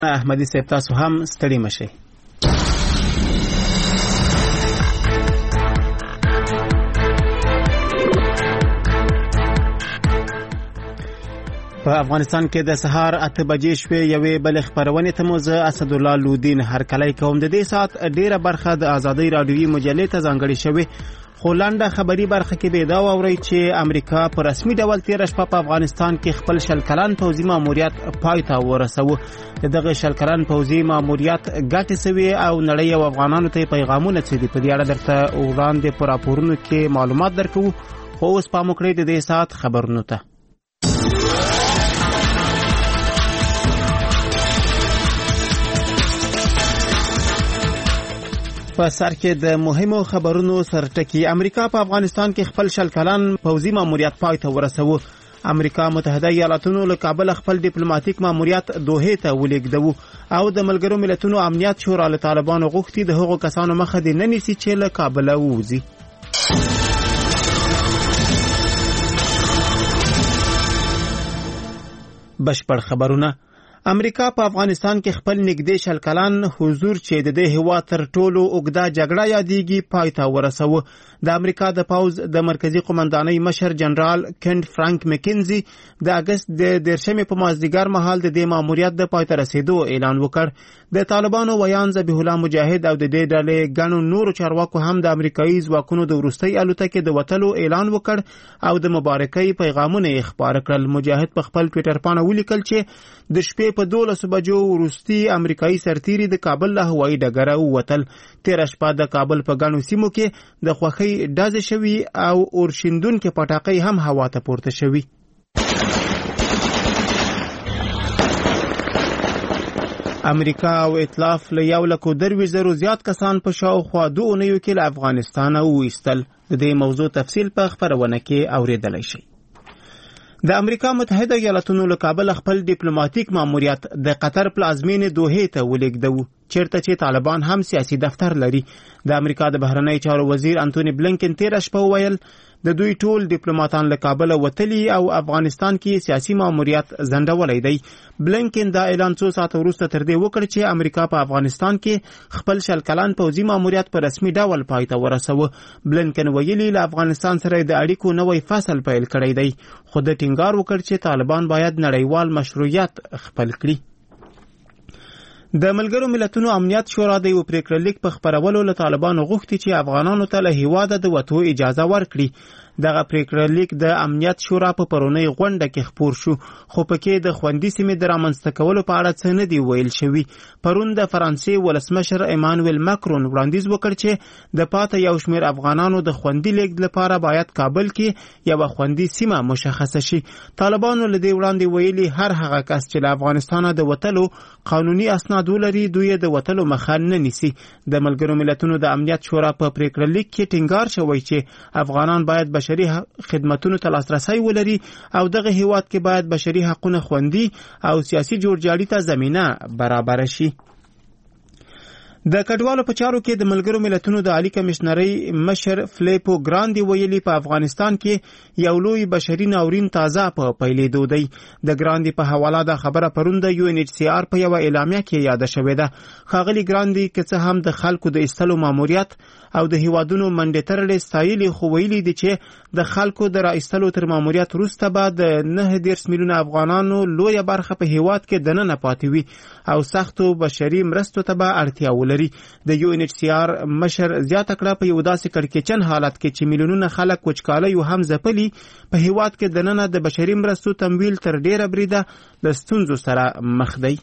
احمدي صاحب تاسو هم ستړي مشئ. په افغانستان کې د سهار 8 بجې شوې یوې بل خبرونې ته مو زه اسدالله لودین هرکلی کوم. د دې ساعت ډیره برخه د آزادۍ رادیوي مجلې ته ځانګړې شوې، خو لنډه خبري برخه کې به دا واورئ چې امریکا په رسمي ډول تیر شپه په افغانستان کې خپل شل کلن پوځي ماموریت پای ته ورسوه. دغه شل کلن پوځي ماموریت ګټې سوي او نړۍ او افغانانو ته پیغامونه څه دي په دې اړه درته وړاندې په راپورونو کې معلومات درکوو. خو اوس پام وکړئ د دې ساعت خبرونو ته. په سر کې د مهمو خبرونو سرټکی. امریکا په افغانستان کې خپل شل کلن پوځي ماموریت پای ته ورسوه. امریکا متحده ایالاتونو له کابل خپل ډیپلوماټیک ماموریت دوحې ته ولېږدو او د ملګرو ملتونو امنیت شورا له طالبانو غوښتي د هغو کسانو مخه دې نه نیسي چې له کابل ووځي. بشپړ خبرونه. امریکا په افغانستان کې خپل نږدې شل کلن حضور چې د دې هیواد تر ټولو اوږده جګړه یادېږي پای ته ورسوه. د امریکا د پوځ د مرکزی قومندانۍ مشر جنرال کینټ فرانک مکینزي د اگست د 13 په مازدیګر مهال د دې ماموریت د پای ته رسیدو اعلان وکړ. د طالبانو ویان ذبیح الله مجاهد او د دې ډلې ګڼو نورو چارواکو هم د امریکایي ځواکونو د وروستۍ الوتکې د وتلو اعلان وکړ او د مبارکۍ پیغامونه یې خپاره کړل. مجاهد په خپل ټویټر باندې ولیکل چې د شپې په 12 بجو وروستي امریکایي سرتیري د کابل له هوایي ډګره ووتل. تیر شپه د کابل په ګڼو سیمو کې د خوښۍ ډزې شوي او اورشیندونکې پټاقۍ هم هوا ته پورته شوي. امریکا او ائتلاف له 1,200 زیات کسان په شاوخوا 2 اونیو کې له افغانستانه وایستل. د دې موضوع تفصیل په خبرونه کې اوریدلای شئ. د امریکا متحده ایالاتونو له کابل خپل ډیپلوماټیک ماموریت د قطر پلازمینې دوحې ته ولېږدو، چیرته چې طالبان هم سیاسي دفتر لري. د امریکا د بهرنی چارو وزیر انټونی بلنکن تیر شپه وویل د دوی ټول ډیپلوماټان له کابل وتلي او افغانستان کې سیاسي ماموریت ځنډولی دی. بلنکن دا اعلان 2 ساعت وروسته تر دې وکړ چې امریکا په افغانستان کې خپل شل کلن پوځي ماموریت په رسمي ډول پای ته ورسوه. بلنکن ویلي له افغانستان سره د اړیکو نوی فصل پیل کړی دی، خو د ټینګار وکړ چې طالبان باید نړیوال مشروعیت خپل کړي. د ملګرو ملتونو امنیت شورا د یو پریکړلیک په خبرولو له طالبانو غوښتي چې افغانانو ته له هیواده د وتو اجازه ورکړي. دغه پریکړلیک د امنیت شورا په پرونی غونډه کې خپور شو، خو پکې د خوندي سیمې د رامنځته کولو په اړه څه نه دی ویل شوي. پرون د فرانسې ولسمشر ایمانویل ماکرون وړاندیز وکړ چې د پاته یو شمېر افغانانو د خوندي لیږد لپاره باید کابل کې یو خوندي سیمه مشخصه شي. طالبانو له دې وړاندې ویلي هر هغه کس چې له افغانستانه د وتلو قانوني اسناد ولري دوی د وتلو مخه نه نیسي. د ملګرو ملتونو د امنیت شورا په پریکړلیک کې ټینګار شوی چې افغانان باید بشري خدماتونو ته لاسرسی ولري او دغه هیواد کې باید بشري حقوق خوندي او سیاسي جوړجاړي ته زمينه برابر شي. د کډوالو په چارو کې د ملګرو ملتونو د عالی کمشنرۍ مشر فلیپو ګراندي ویلي په افغانستان کې یو لوی بشري ناورین تازه په پیلېدو دی. د ګراندي په حواله د خبره پرون د UNHCR په یو اعلامیه کې یاد شوې ده. ښاغلي ګراندي که څه هم د خلکو د ایستلو ماموریت او د هیوادونو منډې ترړې ستایلي، خو ویلي دي چې د خلکو د راایستلو تر ماموریت وروسته به د 9 میلیونه افغانانو لویه برخه په هیواد کې دننه پاتې وي او سختو بشري مرستو ته به اړتیا ولري. د UNHCR مشر زیاته کړه په یو داسې کړکېچن حالت کې چې میلیونونه خلک وچکالۍ او هم ځپلي په هیواد کې دننه د بشري مرستو تمویل تر ډیره بریده له ستونزو سره مخ دی.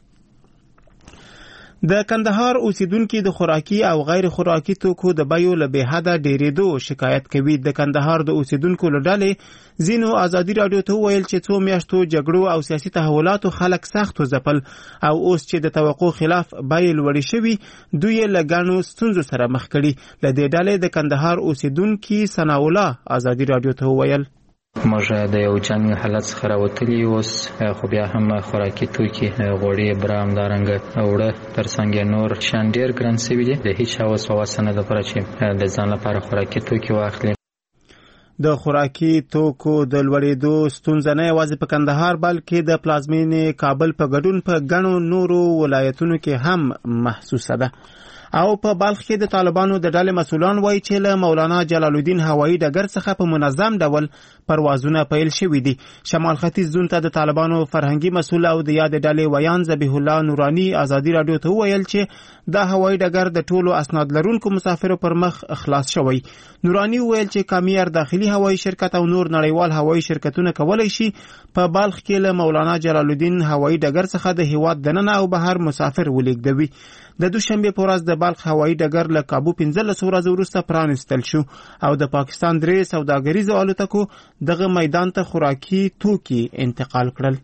د کندهار اوسیدونکو د خوراکي او غیر خوراکي توکو د بیو له بهاده ډیریدو شکایت کوي. د کندهار د اوسیدونکو له ډلې ځینو ازادي رادیو ته ویل چې 2 میاشتو جګړو او سیاسي تحولاتو خلک سخت ځپل او اوس چې د توقع خلاف بیې لوړې شوي دوی له ګڼو ستونزو سره مخ کړي. له دې ډلې د کندهار اوسیدونکو ثناء الله ازادي رادیو ته ویل موږ د یو جنګ حالت څخه راوتلي اوس، خو بیا هم خوراکي توکي غوړي برام دارنګ اوړه ترڅنګ نور شان ډیر ګران سوي دي. د هیڅ وسوسه نه ده پر چې د ځان لپاره خوراکي توکي واخلي. د خوراکي توکو د لوړېدو ستونزه نه یوازې په کندهار بلکې د پلازمینې کابل په ګډون په ګڼو نورو ولایتونو کې هم محسوسه ده. او په بلخ کې د طالبانو د ډلې مسؤلان وایي چې له مولانا جلال الدین هوایي ډګر څخه په منظم ډول پروازونه پیل شوي دي. شمال ختیځ زون ته د طالبانو فرهنګي مسؤل او د یاد ډلې ویان ذبیح الله نورانی ازادي رادیو ته وویل چې دا هوایي ډګر د ټولو اسناد لرونکو مسافرو پر مخ خلاص شوی. نورانی وویل چې کامیار داخلي هوایي شرکت او نور نړیوال هوایي شرکتونه کولی شي په بلخ کې له مولانا جلال الدین هوایي ډګر څخه د هیواد دننه او بهر مسافر ولیږدوي. د دوشنبه په ورځ د بلخ هوایي ډګر له کابو 15 ورځې وروسته پرانستل شو او د پاکستان درې سوداګریزو الوتکو دغه میدان ته خوراکي توکي انتقال کړل.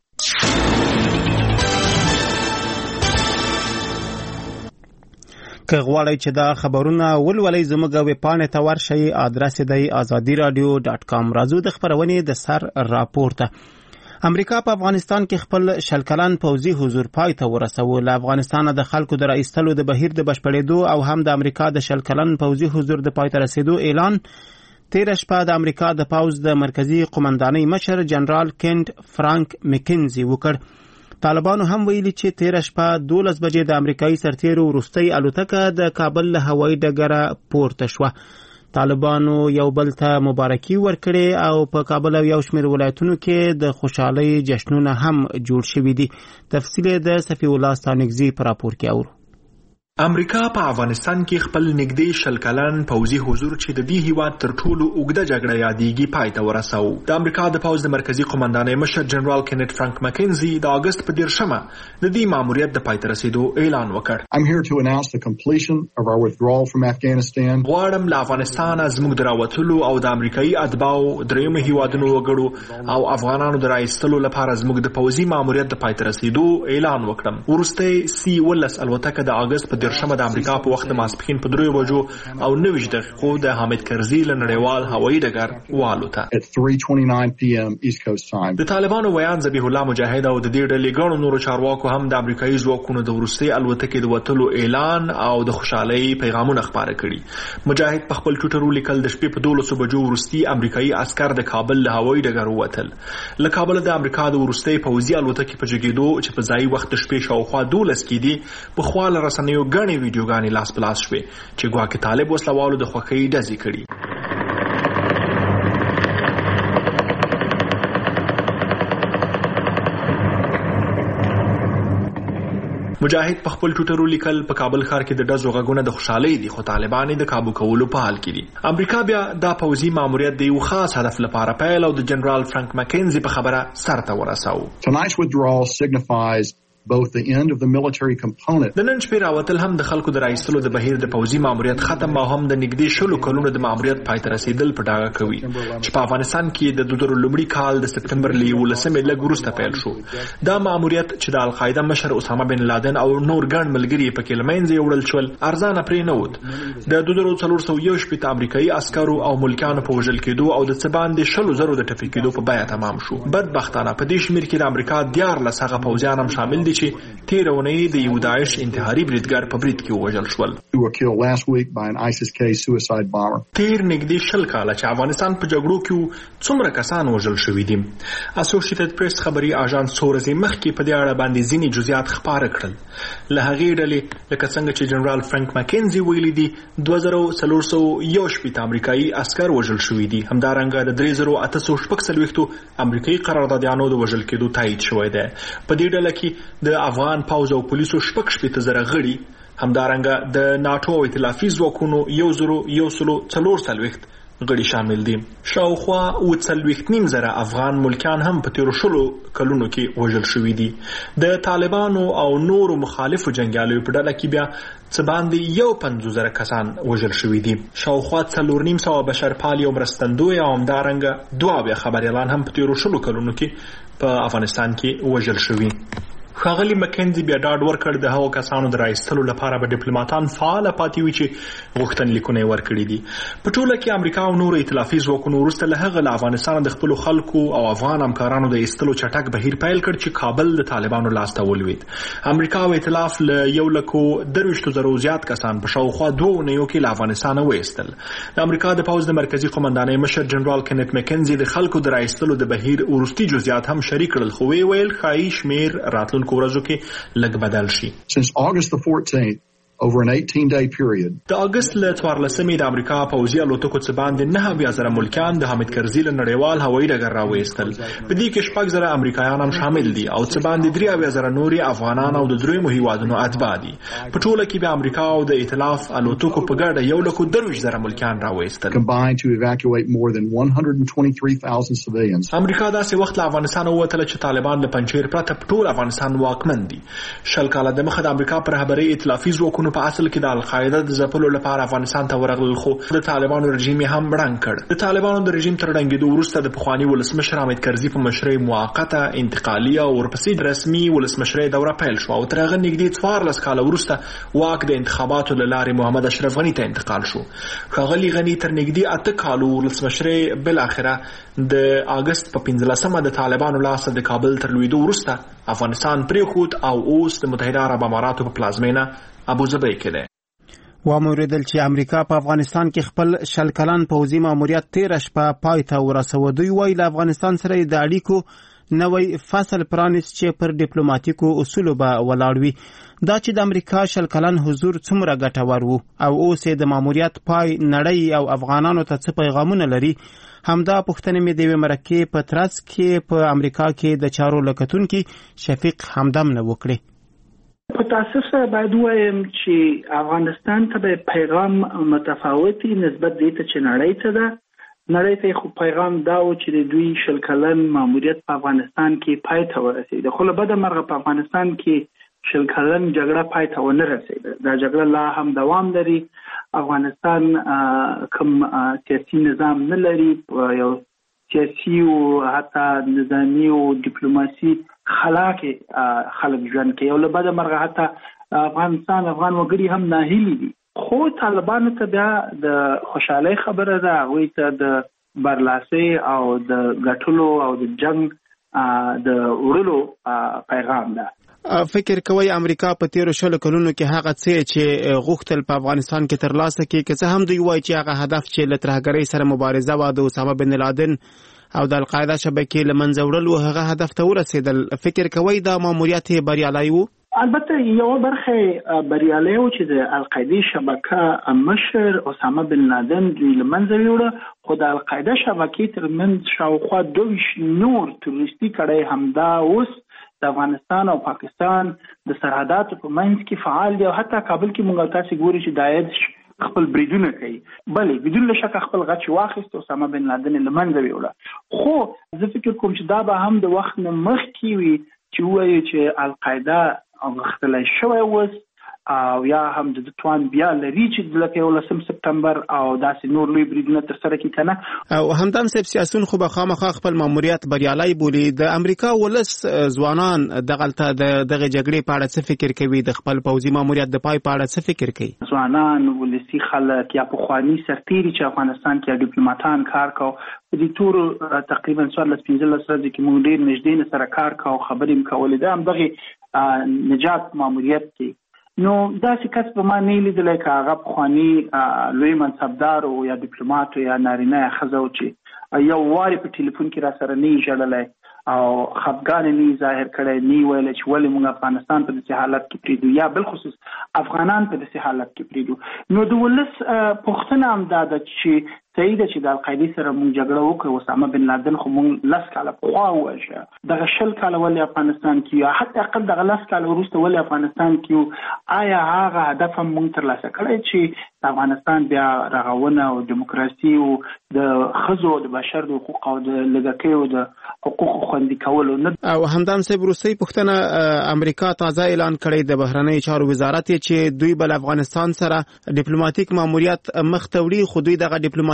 که غواړئ چې دا خبرونه ولولئ زموږ ویب پاڼې ته ورشئ، ادرس دی azadiradio.com. راځو د خبرونې د سر راپورته. امریکا په افغانستان کې خپل شلکلن پوځي حضور پای ته ورسوه. له افغانستان د خلکو د راایستلو د بهیر د بشپړېدو او هم د امریکا د شلکلن پوځي حضور د پای ته رسیدو اعلان تیر شپه د امریکا د پوځ د مرکزی قومندانۍ مشر جنرال کینټ فرانک مکنزي وکړ. طالبانو هم ویلي چې تیر شپه 12 بجې د امریکایي سرتیرو وروستۍ الوتکه د کابل له هوایي ډګره پورته شوه. طالبانو یو بل ته مبارکي ورکړې او په کابل او یو شمېر ولایتونو کې د خوشحالۍ جشنونه هم جوړ شوي دي. تفصیل د صفی الله ستانکزي په راپور کې اورو. امریکا په افغانستان کې خپل نږدې شل کلن پوځي حضور چې د دې هیواد تر ټولو اوږده جګړه یادېږي پای ته ورساو. د امریکا د پوځ د مرکزی قومندانۍ مشر جنرال کینټ فرانک مکنزي د اگست په 10مه د دې ماموریت د پای ته رسیدو اعلان وکړ. I'm here to announce the completion of our withdrawal from Afghanistan. غواړم له افغانستان زموږ د راوتلو او د امریکایي اتباعو درېیمه هیوادونو وګړو او افغانانو د راایستلو لپاره زموږ د پوځي ماموریت د پای ته رسیدو اعلان وکړم. وروستۍ C-11 الوتکه د اگست په 10مه د امریکا په وخت ماسپښین په 3 بجو او 9 دقیقو د حامد کرزي له نړیوال هوایي ډګر والوته. At 3:29 p.m. East Coast time. د طالبانو ویان ذبیح الله مجاهد او د دې ډلې ګڼو نورو چارواکو هم د امریکایي ځواکونو د وروستۍ الوتکې د وتلو اعلان او د خوشحالۍ پیغامونه خپاره کړي. مجاهد په خپل ټویټر ولیکل د شپې په 12 بجو وروستي امریکایي عسكر د کابل له هوایي ډګر ووتل. له کابل د امریکا د وروستۍ پوځي الوتکې په جګېدو چې په ځای وخت شپې شاوخوا 12 کې دي په خواله رسنیو ګڼې ویډیوګانې لاس په لاس شوې چې ګواکې طالب وسلوالو د خوښۍ ډزې کړي. مجاهد په خپل ټویټر ولیکل په کابل ښار کې د ډزو غږونه د خوشحالۍ دي خو طالبان د کابو کولو په حال کې دي. امریکا بیا دا پوځي ماموریت د یو خاص هدف لپاره پیل او د جنرال فرانک مکنزي په خبره سرته ورساو. Tonight's withdrawal signifies both the end of the military component. د نن شپې راوتل هم د خلکو د راایستلو د بهیر د پوځي ماموریت ختم او هم د نږدې شلو کلونو د ماموریت پای ته رسیدل په ډاګه کوي چې په افغانستان کې د 2001 کال د سپتمبر له 11 لږ وروسته پیل شو. دا ماموریت چې د القاعده مشر اسامه بن لادن او نور ګڼ ملګري په کې لمنځه وړل شول ارزانه پرې نه وود. د 2401 امریکایي عسکرو او ملکانو په وژل کېدو او د څه باندې 100,000 د ټپي کېدو په بیه تمام شو. بدبختانه په دې شمېر کې د امریکا 14 هغه پوځیان هم شامل دي چې تیر اونۍ د یو داعش انتحاري بریدګر په برید کې وژل شول. تیر نږدې 10 کاله چې افغانستان په جګړو کې څومره کسان وژل شوي دي. اسوسییټډ پریس خبري اژانس څو ورځې مخکې په دې اړه باندې ځینې جزئیات خپاره کړل. له هغې ډلې لکه څنګه چې جنرال فرانک مکنزي ویلي دي 2401 امریکایي عسکر وژل شوي دي. همدارنګه د 3846 امریکایي قراردادیانو د وژل کېدو تایید شوی دی. په دې ډله کې د افغان پوځ او پولیسو 6,000 غړي، همدارنګه د ناتو او ائتلافي ځواکونو 1,440 غړي شامل دي. شاوخوا 40,000 افغان ملکان هم په تیرو 10 کلونو کې وژل شوي دي. د طالبانو او نورو مخالفو جنګیالیو په ډله کې بیا څه باندې 50,000 کسان وژل شوي دي. شاوخوا 4,500 بشرپالي او مرستندوی او همدارنګه 2 خبریالان هم په تیرو 10 کلونو کې په افغانستان کې وژل شوي. ښاغلي مکنزي بیا ډاډ ورکړ د هغو کسانو د راایستلو لپاره به ډیپلوماتان فعال پاتې وي چې غوښتنلیکونه یې ورکړي دي. په ټوله کې امریکا او نور ائتلافي ځواکونو وروسته له هغه له افغانستان د خپلو خلکو او افغان همکارانو د ایستلو چټک بهیر پیل کړ چې کابل د طالبانو لاسته ولوېد. امریکا او ائتلاف له 1,23,000 زیات کسان په شاوخوا 2 اونیو کې له افغانستانه وایستل. د امریکا د پوځ د مرکزي قومندانۍ مشر جنرال کینت مکنزي د خلکو د راایستلو د بهیر وروستي جزئیات هم شریک کړل، خو ویل ښایي شمیر راتلونکو ورځو کې لږ بدل شي. Since August the 14th, over an 18-day period. د اگست له 14مې د امریکا پوځي الوتکو څخه باندې 9,000 ملکیان د حامد کرزي له نړیوال هوایي ډګر راوېستل. په دې کې 6,000 امریکایان هم شامل دي او څه باندې 3,000 نوري افغانان او د دریمو هیوادونو اتباع دي. په ټوله کې به امریکا او د ائتلاف الوتکو په ګډه 1,23,000 ملکیان راوېستل. Combined to evacuate more than 123,000 civilians. امریکا داسې وخت له افغانستان ووتله چې طالبان له پنجشیر پرته په ټول افغانستان واکمن دي. شل کاله د مخه د امریکا پر رهبرۍ ائتلافي ځواکونو په اصل کې د القاعده د ځپلو لپاره افغانستان ته ورغلل، خو د طالبانو رژیم هم ړنګ کړ. د طالبانو د رژیم تر ړنګېدو وروسته د پخواني ولسمشر حامد کرزي په مشرۍ موقته، انتقالي او ورپسې رسمي ولسمشرۍ دوره پیل شو او تر هغه نږدې 14 کاله وروسته واک د انتخاباتو له لارې محمد اشرف غني ته انتقال شو. ښاغلي غني تر نږدې 8 کالو ولسمشرۍ بالاخره د اگست په 15مه د طالبانو لاسه د کابل تر لوېدو وروسته افغانستان پرېښود او اوس د متحده عرب اماراتو په پلازمینه ابوظبي کې دی. واوریدل چې امریکا په افغانستان کې خپل 10 کلن پوځي ماموریت 13 شپه پای ته ورسوي. دوی وایي له افغانستان سره د اړیکو نوې فصل پرانیست چې پر ډیپلوماټیکو اصولو به ولاړ وي. دا چې د امریکا 10 کلن حضور څومره ګټور وو او اوس د ماموریت پای نړۍ او افغانانو ته څه پیغامونه لري، همدا پوښتنه مې د یوې مرکې په ترڅ کې په امریکا کې د چارو لکتونکي شفیق همدم نه وکړي. په تاسو سره باید وایم چې افغانستان ته به پیغام متفاوتي نسبت دې ته چې نړۍ ته ده. نړۍ ته خو پیغام دا و چې دوی 10 کلن ماموریت په افغانستان کې پای ته ورسېد، خو له بده مرغه په افغانستان کې 10 کلن جګړه پای ته ونه رسېده. دا جګړه لا هم دوام لري. افغانستان کوم سیاسي نظام نه لري، یو سیاسي او حتی نظامي او ډیپلوماسي خلاق خلک ژوند کوي او له بده مرغه حتی افغان وګړي هم ناهیلي دي. خو طالبانو ته بیا د خوشحالۍ خبره ده، هغوی ته د برلاسۍ او د ګټلو او د جنگ د وړلو پیغام ده. فکر کوي امریکا په 13 کلونو کې هغه څه چې غوښتل په افغانستان کې ترلاسه کړي، که څه هم دوی وایي چې هغه هدف چې له ترهګرۍ سره مبارزه و د اسامه بن لادن او د القاعده شبکې له منځه وړل او هغه هدف ته ورسېدل. فکر کوي دا ماموریت بریالی و؟ البته یو برخه بریالی و چې د القاعده شبکه مشر اسامه بن لادن دوی له منځه وړه، خو د القاعده شبکې تر منځ شاوخوا 22 نور تروریستي کړۍ همدا اوس د افغانستان او پاکستان د سرحداتو په منځ کې فعال دي او حتی کابل کې موږ تاسو ګوري چې دایښ خپل بریدونه کوي. بلې بدون له شک خپل غچ واخیست اسامه بن لادن له منځه ویوړه. خو زه فکر کوم چې دا به هم د وخت نه مخکې وي چې وایي چې القاعده غښتلی شوی اوس او یا هم د توان بیا لري چې لکه 11 سپتمبر او داسې نور لوی بریدونه تر سره کړي کنه. او همدم سیاسيون خو به خامخا خپل ماموریت بریالي بولي. د امریکا ولس ځوانان دغلته دغه جګړې په اړه څه فکر کوي، د خپل پوځي ماموریت د پای په اړه څه فکر کوي؟ ځوانان ولسی خلک یا پخوانی سرتیري چې افغانستان کې ډیپلوماټان کار کوي په دې تور تقریبا 15 ورځې کې موږ ډېر نږدې سره کار کوو، خبرې مکولې ده هم دغه نجات ماموریت کې. نو داسې کس په ما نه لیدلی که هغه پخواني لوی منصبدار او یا ډیپلوماټ یا نارینه یا ښځه و چې یو وارې په ټلیفون کې را سره نه ژړلی او خفګان نه ظاهر کړی، نه ویلی چې ولې موږ افغانستان په داسې حالت کې پرېږدو یا بالخصوص افغانان په داسې حالت کې پرېږدو. نو د ولس پوښتنه هم دا ده چې صحیح ده چې د القاعدې سره موږ جګړه وکړو، اسامه بن لادن خو موږ 10 کاله پخوا ووژه، دغه 10 کاله ولې افغانستان کې یا حتی اقل دغه 10 کاله وروسته ولې افغانستان کې آیا هغه هدف هم موږ ترلاسه کړی چې د افغانستان بیا رغونه او دیموکراسي او د ښځو د بشر د حقوق او د لږکیو د حقوقو خوندي کولو نه. او همدم صاحب روسي پوښتنه امریکا تازه اعلان کړی د بهرنۍ چارو وزارت چې دوی بل افغانستان سره ډیپلوماټیک ماموریت مخ ته وړي، خو دوی دغه ډیپلوماټیک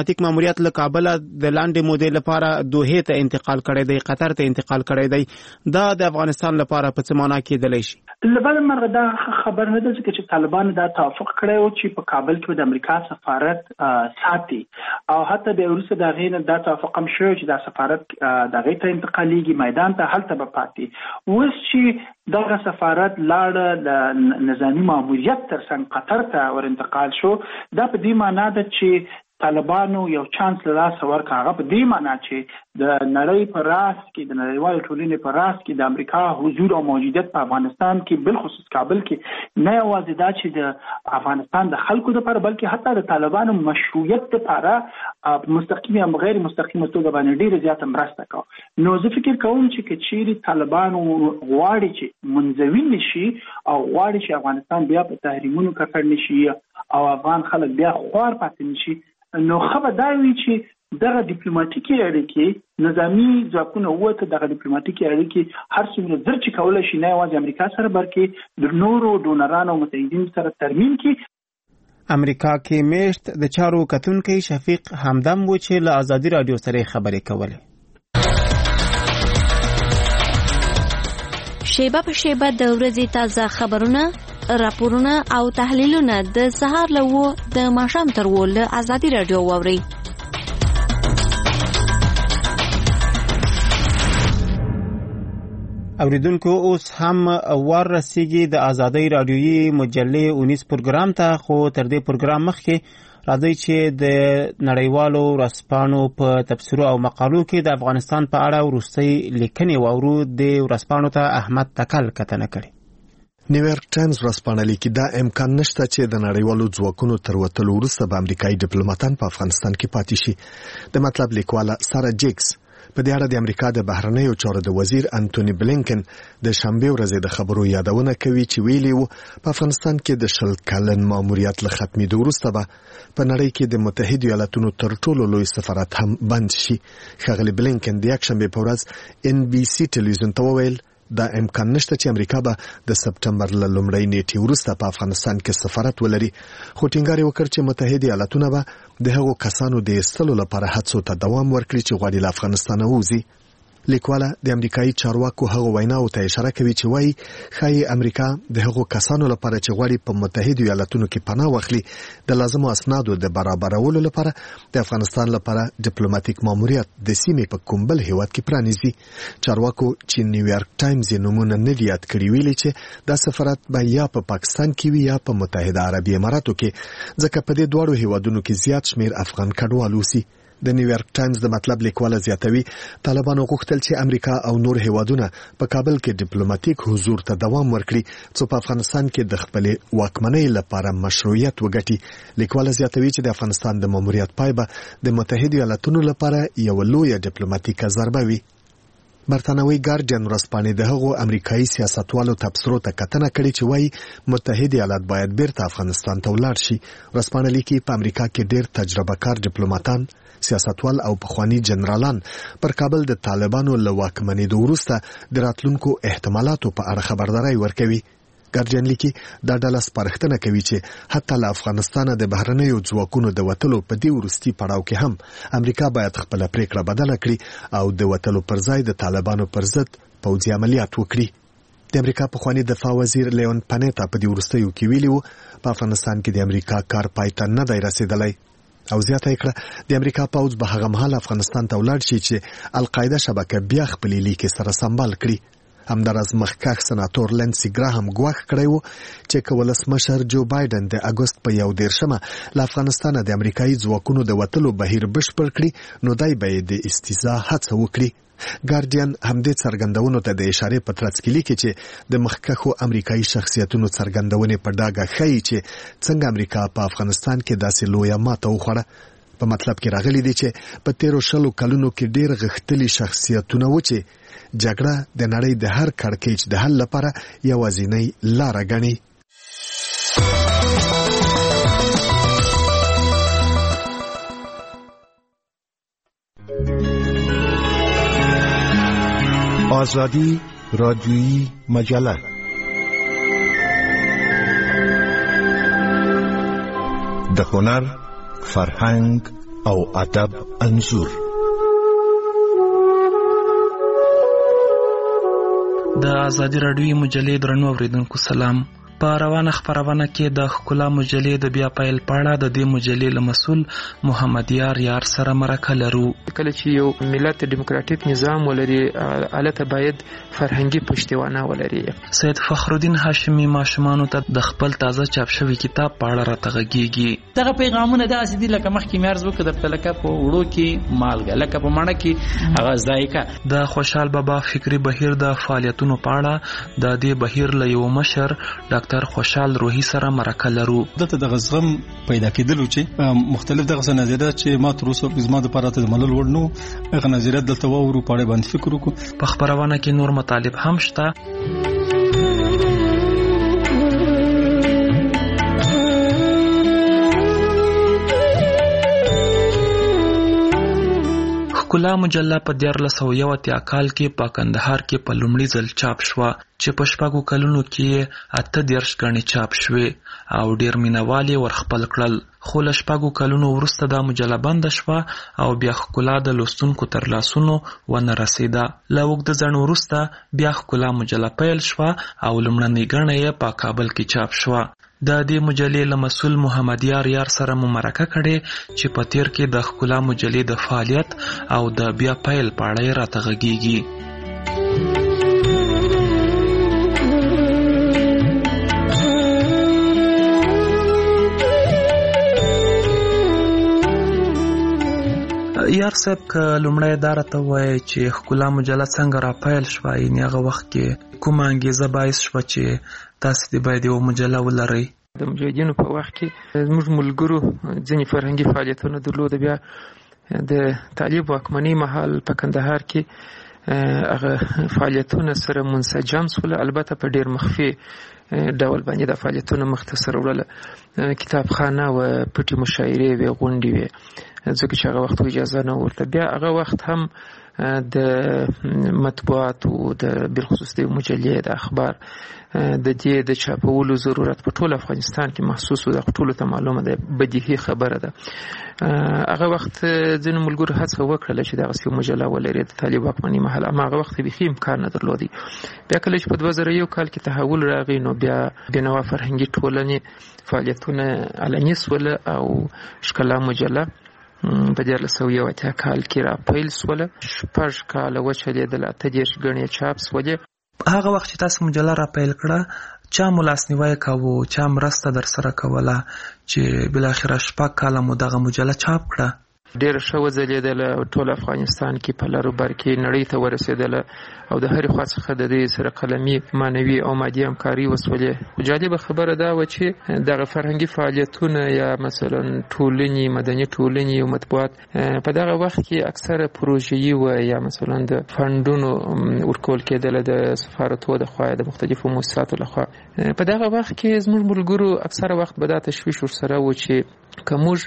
ډیپلوماټیک ماموریت له کابل د لاندې مودې لپاره دوحې ته انتقال کړی دی، قطر ته انتقال کړی دی. دا د افغانستان لپاره په څه معنا کېدلی شي؟ لبل مرغه دا خبر نه ده چې طالبان دا توافق کړی و چې په کابل کې د امریکا سفارت ساتي، او حتی د وروسته د غینه دا توافق هم شوی چې دا سفارت د غی ته انتقالیږي میدان ته، هلته به پاتې. اوس چې دغه سفارت لاړ د نظامی ماموریت تر څنګ قطر ته ور انتقال شو، دا په دې معنا ده چې طالبانو یو چانس له لاسه ورکړ. هغه په دې معنا چې د نړۍ په راس کې، د نړیوال ټولنې په راس کې د امریکا حضور او موجودیت په افغانستان کې، بالخصوص کابل کې، نه یوازې دا چې د افغانستان د خلکو لپاره بلکې حتی د طالبانو مشروعیت لپاره مستقیم او غیر مستقیم توګه باندې ډیره زیاته مرسته کوي. نو زه فکر کوم چې چیرې طالبانو غواړي چې منځوي نشي او غواړي چې افغانستان بیا په تحریمونو ککړ نشي او افغان خلک بیا خوار پاتې نشي، نو خبر دا وی چې دغه ډیپلوماټیکي اړیکې نظامی ځواکونه وته، دغه ډیپلوماټیکي اړیکې هر څومره زر چې کولای شي نه یوازې امریکا سره بلکې د نورو ډونرانو او متحدینو سره ترمیم کړي. امریکا کې میشت د چارو کتونکي شفیق همدم و چې له ازادي رادیو سره خبرې کولې. شیبه په شیبه د ورځې تازه خبرونه، راپورونه او تحلیلونه د سهار له 9 د ماښام تر 10 له ازادي رادیو واوري. اوریدونکو اوس هم ورسیږي د ازادي رادیویي مجلې 19 پروګرام ته، خو تر دې پروګرام مخکې راځي چې د نړیوالو ورځپاڼو په تبصرو او مقالو کې د افغانستان په اړه وروستۍ لیکنې واورو. د ورځپاڼو ته احمد تکل کتنه کړي. نیویارک ټایمز ورځپاڼه لیکي دا امکان نشته چې د نړیوالو ځواکونو تر وتلو وروسته به امریکایي ډیپلوماټان په افغانستان کې پاتې شي. د مطلب لیکواله سارا جیکس په دې اړه د امریکا د بهرنیو چارو د وزیر انټونی بلینکن د شنبه ورځې د خبرو یادونه کوي چې ویلي وو په افغانستان کې د 10 کلن ماموریت له ختمېدو وروسته به په نړۍ کې د متحده ایالاتونو تر ټولو لوی سفارت هم بند شي. ښاغلی بلینکن د یکشنبه په ورځ NBC ټلویزیون ته وویل دا امکان نشته چې امریکا به د سپټمبر له لومړۍ نیټې وروسته په افغانستان کې سفارت ولري، خو ټینګار وکړ چې متحده ایالاتونه به د هغو کسانو د ایستلو لپاره هڅو ته دوام ورکړي چې غواړي له افغانستانه ووځي. لیکواله د امریکایي چارواکو هغو ویناو ته اشاره کوي چې وایي ښایي امریکا د هغو کسانو لپاره چې غواړي په متحده ایالاتونو کې پناه واخلي د لازمو اسنادو د برابرولو لپاره د افغانستان لپاره ډیپلوماټیک ماموریت د سیمې په کوم بل هیواد کې پرانیزي. چارواکو چې نیویارک ټایمز یې نومونه نه دي یاد کړي ویلي چې دا سفارت به یا په پاکستان کې وي یا په متحده عربي اماراتو کې، ځکه په دې دواړو هیوادونو کې زیات شمیر افغان کډوال اوسي. د نیویارک ټایمز د مطلب لیکواله زیاتوي طالبانو غوښتل چې امریکا او نور هیوادونه په کابل کې ډیپلوماټیک حضور ته دوام ورکړي څو په افغانستان کې د خپلې واکمنۍ لپاره مشروعیت وګټي. لیکواله زیاتوي چې د افغانستان د ماموریت پای به د متحده ایالاتونو لپاره یو لوی ډیپلوماټیکه ضربه وي. برتانوي ګارډین ورځپاڼې د هغو امریکایي سیاستوالو تبصرو ته کتنه کړې چې وایي متحده ایالات باید بیرته افغانستان ته ولاړ شي. ورځپاڼه لیکي په امریکا کې ډېر تجربه کار ډیپلوماټان، سیاستوال او پخوانی جنرالان پر کابل د طالبانو له واکمنېدو وروسته د راتلونکو احتمالاتو په اړه خبرداری ورکوي. ګارډین لیکي دا ډله سپارښتنه کوي چې حتی له افغانستانه د بهرنیو ځواکونو د وتلو په دې وروستي پړاو کې هم امریکا باید خپله پریکړه بدله کړي او د وتلو پر ځای د طالبانو پر ضد پوځي عملیات وکړي. د امریکا پخوانی دفاع وزیر لیون پانیتا په دې وروستیو کې ویلي وو په افغانستان کې د امریکا کار پای ته نه دی رسېدلی او زیاته کړه د امریکا پوځ به هغه مهال افغانستان ته ولاړ شي چې القاعده شبکه بیا خپلې لیکې سره سمبال کړي. همداراز مخکښ سناتور لینسي ګراهم ګواښ کړی و چې که ولسمشر جو بایدن د اګوست په 21 له افغانستانه د امریکایي ځواکونو د وتلو بهیر بشپړ کړي نو دی به د استیضاح هڅه وکړي. ګارډین همدې څرګندونو ته د اشارې په ترڅ کې لیکي چې د مخکښو امریکایي شخصیتونو څرګندونې په ډاګه ښیي چې څنګه امریکا په افغانستان کې داسې لویه ماته وخوړه. په مطلب کې راغلی دی چې په 13 کلونو کې ډېر غښتلي شخصیتونه و چې جګړه د نړۍ د هر کړکېچ د حل لپاره یوازینۍ لاره ګڼي. آزادی رادیویی مجله د هنر، فرهنګ او ادب انځور. د ازادي راډیو مجلې درنو اوریدونکو سلام. په روانه خبرونه کې د ښکلا مجلې د بیا پیل پاړه د دې مجلې له مسؤل محمد یار سره مرکه لرو. کله چې یو ملت دیموکراتیک نظام ولري البته باید فرهنګي پشتوانه ولري. سید فخر الدین هاشمی ماشومانو ته د خپل تازه چاپ شوی کتاب په اړه راته دغه پیغامونه د اسدي لکه مخکې مارز وکړه د پلکه په وړو کې مالګه لکه په مڼه کې هغه ذایقه. د خوشحال بابا فکری بهیر د فعالیتونو په اړه د دې بهیر له یو مشر ډاکټر خوشحال روحي سره مرکه لرو. دته د غزغم پیدا کېدل چې مختلف دغه نظریات چې ما تر اوسه زما د پاره ته ملل ورنو هغه نظریات دلته وورو په اړه باندې فکر وکړو. په خبرونه کې نور مطالب هم شته. ښکلا مجله په 1401 کال کې په کندهار کې په لومړي ځل چاپ شوه چې په 6 کلونو کې 38 غني چاپ شوه او ډیر مینوالي ورخپل کړل. خو له 6 کلونو وروسته دا مجله بند شوه او بیا ښکلا د لوستونکو تر لاسونو ونه رسیده. له وګړو ځن وروسته بیا ښکلا مجله پیل شوه او لومړنۍ غنه یې په کابل کې چاپ شوه. د دې مجلې له مسؤل محمد یار سره مرکه کړې چې په تیر کې د ښکلا مجلې د فعالیت او د بیا پیل په اړه راته غږیږي. یار صاحب که لومړی داره ته وایي چې ښکلا مجله څنګه را پیل شوه، یعنې هغه وخت کې کومه انګیزه باعث شوه چې تاسو دې باید یو مجله ولرئ؟ د مجاهدینو په وخت کې زموږ ملګرو ځینې فرهنګي فعالیتونه درلوده. بیا د طالب واکمنۍ مهال په کندهار کې هغه فعالیتونه سره منسجم شول، البته په ډیر مخفي ډول باندې د فعالیتونو مختصر وړل. کتابخانه و پټي مشاعرې و غونډې وې ځکه چې هغه وخت اجازه نه ورته. بیا هغه وخت هم د مطبوعات او د بالخصوص د مجلې د اخبار د دې د چاپولو ضرورت په ټول افغانستان کې محسوس و. د ټول ته معلومه ده، بدیهي خبره ده. هغه وخت ځینې ملګرو هڅه وکړه چې دغه یو مجله ولري د طالب واکمنۍ مهال، اما هغه وخت به امکان نه درلودي. بیا کله چې په 2001 کال کې تحول راغی نو بیا بنوا فرهنګي ټولنې فعالیتونه علني سول او ښکلا مجله په 1401 کال کې را پیل سول. 6 کال وچلیدل، 38 غني چاپ سولې. هغه وخت چې تاسو مجله را پیل کړه چا ملاسنیوي کاوه، چا مرسته در سره کوله چې بل اخر 6 کال مو دغه مجله چاپ کړه؟ ډیر ښه وځلیدل، ټول افغانستان کې په لارو بر کې نړۍ ته ورسېدل او د هرې خوا څخه د دې سره قلمي مانوي او مادي همکاري وسولې. جالبه خبره دا و چې دغه فرهنګي فعالیتونه یا مثلا ټولنې مدني ټولنې او مطبوعات په دغه وخت کې اکثره پروژې و یا مثلا د فندونو ورکول کېدل د سفارتونو د خوا د مختلفو مؤسساتو لخوا. په دغه وخت کې زموږ ملګرو اکثره وخت به دا تشویش ورسره و چې کومج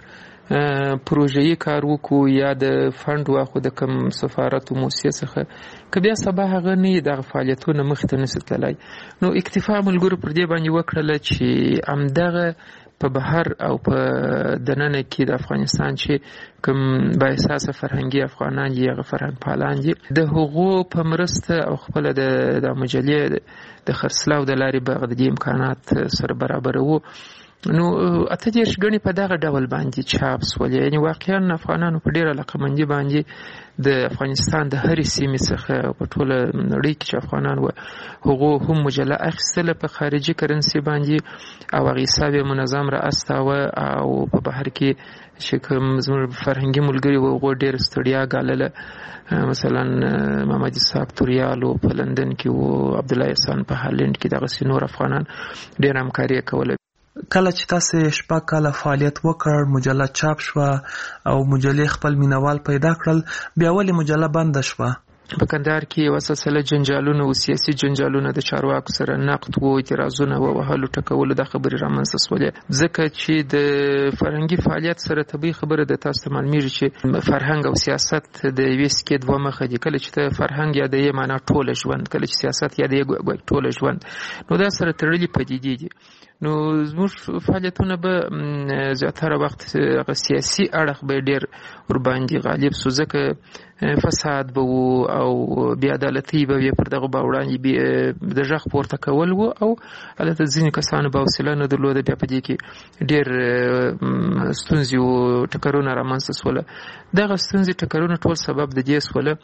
پروژې کار وکړو یا د فند واخو د کم سفارت او مؤسسه څخه کبیا سبا هغه نه د فعالیتونو مخته نسټلای. نو اکتفا ملګرو پر دې باندې وکړل چې امدغه په بهر او په دننه کې د افغانستان چې کوم با اساس فرهنګي افغانان یې غفران پالان دي د هغو په مرسته او خپل د مجلې د خرڅلاو د لارې به د امکانات سره برابر وو. نو 38 غني په دغه ډول باندې چاپ سولې. یعنی واقعا افغانانو په ډیره لقمندي باندې د افغانستان د هرې سیمې څخه په ټول نړۍ کې چې افغانان و هغه هم مجله اخیستله په خارجي کرنسي باندې او هغه حساب منظم را استاوه او په بهر کې چې کوم زموږ فرهنګي ملګري و هغه ډیر ستړیا ګالله. مثلا محمد صاحب توریالو په لندن کې او عبد الله احسان په هالند کې دغه سينور افغانان ډیر همکاري کوله. کله چې تاسو 6 کاله فعالیت وکړ، مجله چاپ شوه او مجلې خپل مینوال پیدا کړل، بیا ولې مجله بند شوه؟ په کندهار کې یو سلسله جنجالونه او سیاسي جنجالونه د چارواکو سره نقد او اعتراضونه او وهلو ټکولو د خبرې رامنځته شولې ځکه چې د فرهنګي فعالیت سره طبيعي خبره د تاسو معلومیږي چې فرهنګ او سیاست د یوې سکې دوه مخه دي کله چې فرهنګ یا د یې معنا ټول ژوند کله چې سیاست یا د یې ټول ژوند نو دا سره تړلې پدیدې دي نو زموږ فعالیتونه به زیاتره وخت سیاسي اړخ به ډېر ور باندې غالب سو ځکه فساد به او بې عدالتي به پر دغه باوړاندې د ژغ پورته کول وو او البته ځینې کسانو به حوصله نه درلوده بیا په دې کې ډېر ستونزې او ټکرونه رامنځته سوله دغه ستونزې ټکرونه ټول سبب د دې سوله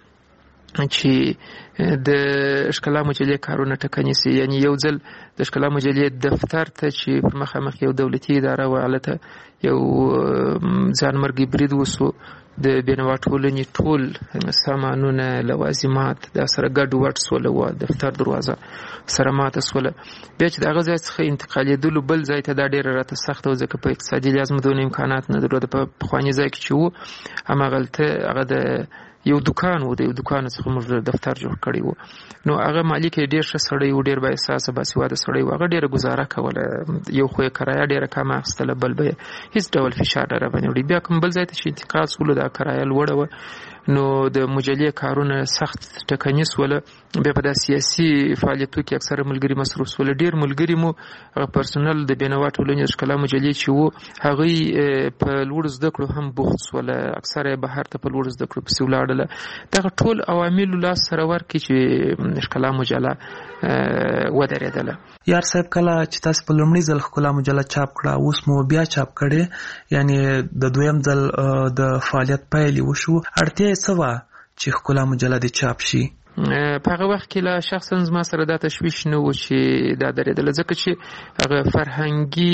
چې د ښکلا مجلې کارونه ټکنیسي یعنی یو ځل د ښکلا مجلې دفتر ته چې پر مخامخ یو دولتي اداره و البته یو ځانمرګي برید وسو د بینوا ټولنې ټول سامانونه لوازمات د سره ګډ وډ سوله و دفتر دروازه سره ماته سوله بیا چې دغه ځای څخه انتقالېدلو بل ځای ته دا ډېره راته سخته و ځکه په اقتصادي لحاظ مو دونه امکانات نه درلوده په پخواني ځای کې چې و هماغلته هغه د یو دکان و د یو دکان څخه موږ دفتر جوړ کړی و نو هغه مالک یې ډېر ښه سړی و ډېر با احساسه باسواده سړی و هغه ډېره ګزاره کوله یو خو یې کرایه ډېره کمه اخیستله بل به هیڅ ډول فشار نه راباندې وړي بیا کوم بل ځای ته چې انتقال سولو دا کرایه لوړه وه نو د مجلې کارونه سخت ټکنیس وله بیا په دا سیاسي فعالیتو کې اکثره ملګري مصروف سوله ډېر ملګري مو هغه پرسونل د بینوا ټولنې د ښکلا مجلې چې وو هغوی په لوړو زده کړو هم بوخت سوله اکثره یې بهر ته په لوړو زده کړو پسې ولاړله دغه ټول عواملو لاس سره ورکړي چې ښکلا مجله ودرېدله یار صاحب کله چې تاسو په لومړي ځل ښکلا مجله چاپ کړه اوس مو بیا چاپ کړې یعنی د دویم ځل د فعالیت پیل وشو اړتیا څه وه چې ښکلا مجله دې چاپ شي په هغه وخت کې لا شخصا زما سره دا تشویش نه و چې دا درېدله ځکه چې هغه فرهنګي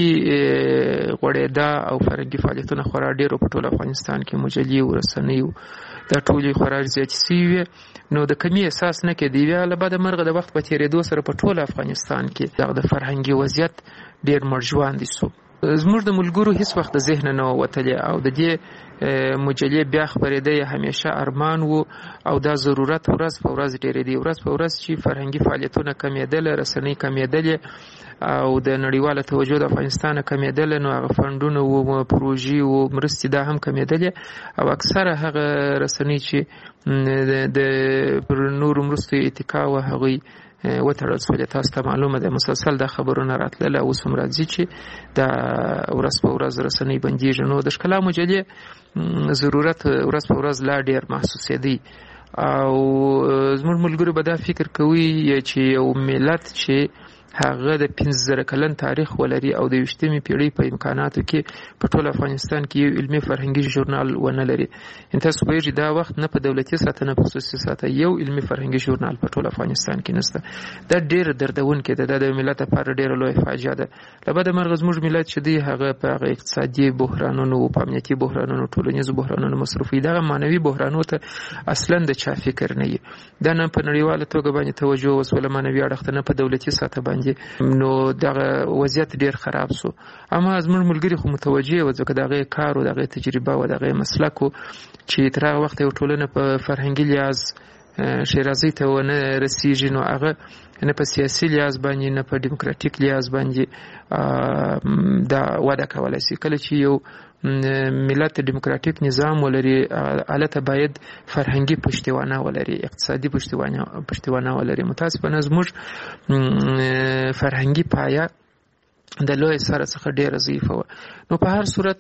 غوړېدا او فرهنګي فعالیتونه خورا ډېر په ټول افغانستان کې مجلې او رسنۍ دا ټولې خورا زیاتې سوي وې نو د کمي احساس نه کېدی بیا له بده مرغه د وخت په تېرېدو سره په ټول افغانستان کې دغه د فرهنګي وضعیت ډېر مړژواندی سو زموږ د ملګرو هیڅ وخت د ذهن نه وتلی او د دې مجلې بیا خپرېده یې همیشه ارمان وو او دا ضرورت ورځ په ورځ ډېرېدی ورځ په ورځ چې فرهنګي فعالیتونه کمېدله رسنۍ کمېدلې او د نړیواله توجه د افغانستان کمېدله نو هغه فنډونه و پروژې و مرستې دا هم کمېدلې او اکثره هغه رسنۍ چې د پر نورو مرستو اتکا و هغوی وتړل سولې تاسو ته معلومه ده مسلسل دا خبرونه راتلله اوس هم راځي چې دا ورځ په ورځ رسنۍ بندېږي نو د ښکلا مجلې ضرورت ورځ په ورځ لا ډېر محسوسېدی او زموږ ملګرو به دا فکر کوي چې یو ملت چې هغه د 15 کلن تاریخ ولري او د 20مې پیړۍ په امکاناتو کې په ټول افغانستان کې یو علمي فرهنګي ژورنال ونه لري تاسو پوهیږئ دا وخت نه په دولتي سطح نه په خصوصي سطح یو علمي فرهنګي ژورنال په ټول افغانستان کې نشته دا ډېر دردونکی ده د ملت لپاره ډېره لویه فاجعه ده له بده مرغه زموږ ملت چې دی هغه په هغه اقتصادي بحرانونو او په امنیتي بحرانونو ټولنیزو بحرانونو مصروف وي دغه معنوي بحرانو ته اصلا د چا فکر نه وي دا نه په نړیواله توګه باندې توجه وسوله معنوي اړخ ته نه په دولتي سطح باندې نو دغه وضعیت ډیر خراب سو اما زموږ ملګری خو متوجه و ځکه دغه کار او دغه تجربه او دغه مسلک چې تر هغه وخت یو ټولنه په فرهنګي لحاظ شیرازي ته ونه رسیږي نو هغه نه په سیاسي لحاظ باندې نه په دیموکراتیک لحاظ باندې دا وده کولای شي کله چې یو ملت دیموکراتیک نظام ولري البته باید فرهنګي پشتوانه ولري اقتصادي پشتوانه ولري متاسفانه زموږ فرهنګي پایه د لوی سره څخه ډیره ضعیفه و نو په هر صورت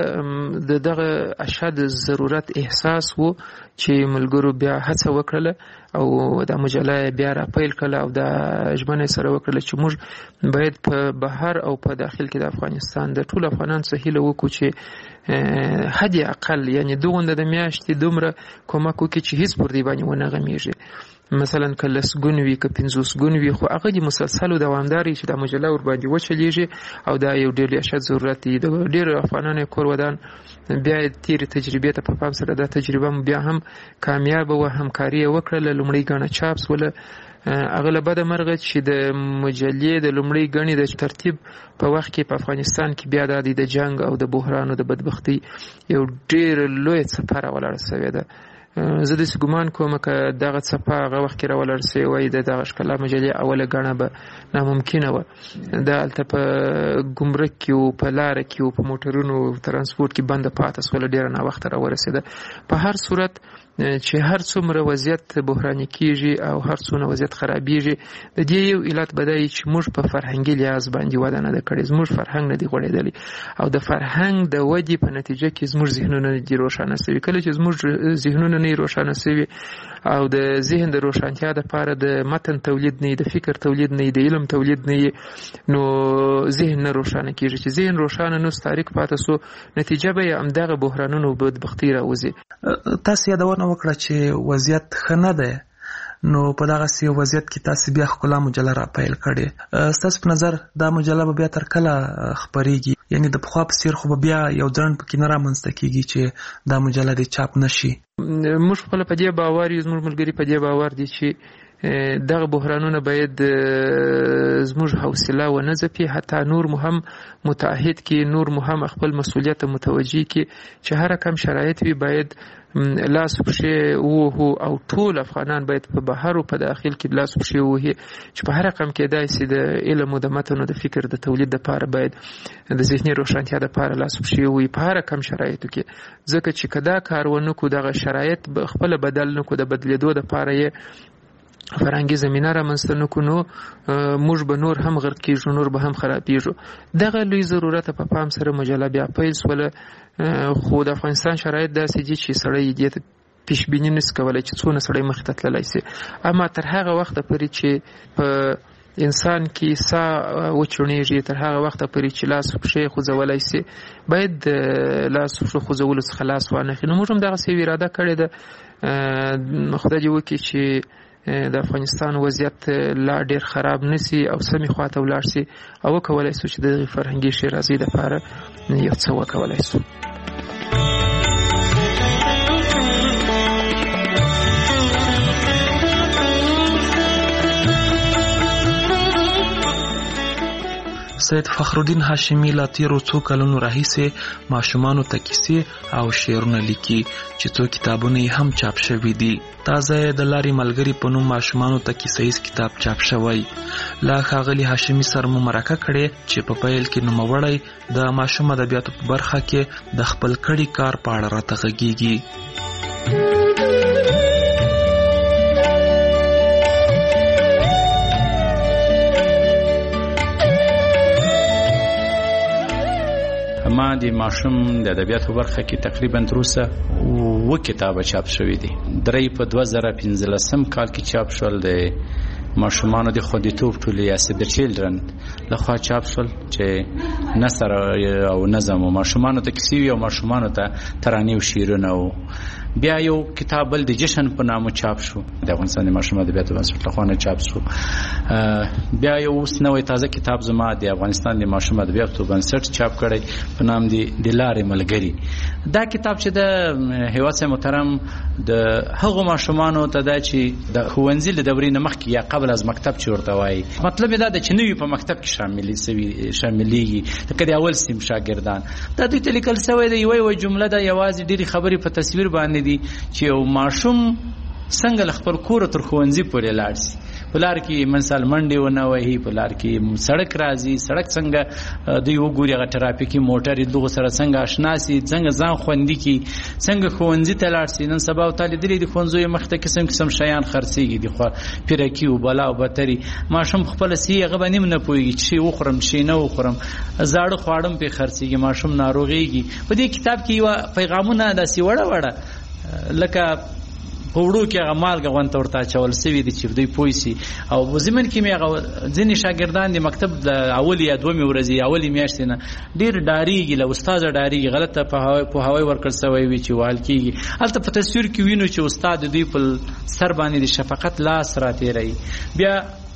دغه اشد ضرورت احساس وو چې ملګرو بیا هڅه وکړله او د مجله بیا را پیل کړه او د ژمنې سره وکړله چې موږ باید په بهر او په داخل کې د افغانستان د ټول افغانانو څخه هیله وکړو چې حد اقل یعنی دوغنده د میاشتې دومره کومک وکړي چې هیڅ پر دې باندې ونه غمیږي مثلا که لسګون وي که 50 ګون وي خو هغه د مسلسل او دوامداري چې د مجله ور باندې وچلیږي او دا یو ډېر اشد ضرورت دی د ډېر افغانانو کور ودان بیا تیر تجربه ته په پام سره دا تجربه بیا هم کامیاب او همکاري وکړه لومړی غاڼه چاپس ولا اغلبه د مرغه چې د مجلې د لومړی غنی د ترتیب په وخت کې په افغانستان کې بیا د جنگ او د بحران او د بدبختی یو ډېر لوی څپره ولاړ شوې ده زه داسې ګمان کوم که دغه څپه هغه وخت کې راولړ سوې وای د دغه ښکلا مجلې اوله ګڼه به ناممکنه وه. دا هلته په ګمرک کې و، په لاره کې و، په موټرونو ترانسپورټ کې بنده پاته سوله، ډېره ناوخته راورسېده. په هر صورت چې هر څومره وضعیت بحراني کېږي او هر څومره وضعیت خرابېږي، د دې یو علت به دا وي چې موږ په فرهنګي لحاظ باندې وده نه ده کړې، زموږ فرهنګ نه دی غوړېدلی، او د فرهنګ د ودې په نتیجه کې زموږ ذهنونه نه دي روښانه سوي. کله چې زموږ ذهنونه نه روښانه سوي او د ذهن د روښانتیا دپاره د متن تولید نه د فکر تولید نه د علم تولید نه نو ذهن نه روښانه کېږي. چې ذهن روښانه نو تاریک پاته سو، نتیجه به یې همدغه بحرانونو بدبختي راوځي. تاسو یادونه وکړه چې وضعیت ښه نه دی، نو په دغسې وضعیت کې تاسو بیا ښکلا مجله را پیل کړې. ستاسو په نظر دا مجله به بیا تر کله خپرېږي؟ یعنې د پخوا په څېر خو به بیا یو ځنډ پکې نه رامنځته کېږي چې دا مجله دې چاپ نه شي؟ موږ خپله په دې باور یو، زموږ ملګري په دې باور دي چې دغه بحرانونه باید زموږ حوصله ونه ځپي، حتی نور مو هم متعهد کې، نور مو هم خپل مسؤلیت متوجه کې چې هر کم شرایط وي باید لاس پښې ووهو، او ټول افغانان باید په بهر او په داخل کې لاس پښې ووهي چې په هر رقم کېدای شي د علم او د متن او د فکر د تولید دپاره باید د ذهني روښانتیا دپاره لاس پښې ووهي په هر رقم شرایطو کې. ځکه چې که دا کار ونه کړو، دغه شرایط خپله بدل نه کړو، د بدلېدو دپاره یې فرهنګي زمینه رامنځته نه کړو، نو موږ به نور هم غرق کېږو، نور به هم خرابېږو. دغه لوی ضرورت په پام سره مجله بیا پیل سوله، خو د افغانستان شرایط داسې دي چې سړی دې ته پیشبیني نشي کولی چې څونه سړی مخې ته تللی شي. اما تر هغه وخته پورې چې په انسان کې ساه وچړنېږي، تر هغه وخته پورې چې لاس پښې خوځولی شي، باید د لاس پښو خوځولو څخه لاس وانخلي. نو موږ هم دغسې یوه اراده کړې ده، خدای دې وکړي چې د افغانستان وضعیت لا ډیر خراب نسی او سمې خواته ولاړ شي او وکولای شو چې د فرهنګي شیرازي دپاره یو څه وکولای شو. سید فخرالدین هاشمی لا تیرو څو کلونو راهیسې ماشومانو ته کیسې او شعرونه لیکي چې څو کتابونه یې هم چاپ شوي دي. تازه د لارې ملګري په نوم ماشومانو ته کیسه ییز کتاب چاپ شوی. له ښاغلي هاشمي سره مو مرکه کړې چې په پیل کې نوموړی د ماشوم ادبیاتو په برخه کې د خپل کړي کار په اړه راته غږېږي. ما د ماشوم د ادبیاتو برخه کې تقریبا تر اوسه 2 کتابه چاپ شوي دي. 3 په 2015 کال کې چاپ شول، د ماشومانو د خوندیتوب ټولې یا سیف د چیلډرن لخوا چاپ شول چې نثر او نظم او ماشومانو ته کیسې او ماشومانو ته ترانې او شعرونه. او بیا یو کتاب بل د جشن په نامه چاپ شو، د افغانستان د ماشوم ادبیاتو بنسټ لخوا نه چاپ شو. بیا یو اوس نوې تازه کتاب زما د افغانستان د ماشوم ادبیاتو بنسټ چاپ کړی په نام دی د لارې ملګري. دا کتاب چې د هیواد محترم د هغو ماشومانو ته دا چې د ښوونځي له دورې نه مخکې یا قبل از مکتب چې ورته وایي، مطلب دا ده چې نوی په مکتب کې شاملېږي لکه د اول سیم شاګردان. دا دوی ته لیکل شوی د یوه جمله ده، یوازې ډېرې خبرې په تصویر باندې دي چې یو ماشوم څنګه له خپل کوره تر ښوونځي پورې لاړ شي. په لار کې منسل منډې ونه وهي، په لار کې سړک راځي، سړک څنګه دوی وګوري، هغه ټرافیکي موټرې دغو سره څنګه اشنا شي، څنګه ځان خوندي کړي، څنګه ښوونځي ته لاړ شي. نن سبا ورته لیدلي د ښوونځیو مخې ته قسم قسم شیان خرڅېږي، د پیرکي او بلا او بتري. ماشوم خپله سي هغه باندې هم نه پوهېږي چې شی وخورم شی نه وخورم، زاړه خواړه هم پرې خرڅېږي، ماشوم ناروغېږي. په دې کتاب کې یوه پیغامونه داسې وړه وړه لکه په وړو کې هغه مالګه غونته ورته اچول سوي دي چې دوی پوه شي. او په ضمن کې مې هغه ځینې شاګردان د مکتب د اولې یا 2 ورځې اولې میاشتې نه ډېر ډارېږي، له استاده ډارېږي، غلطه پوهاوی ورکړل سوی وي چې وهل کېږي. هلته په تصویر کې وینو چې استاد دوی په سر باندې د شفقت لاس راتېروي. بیا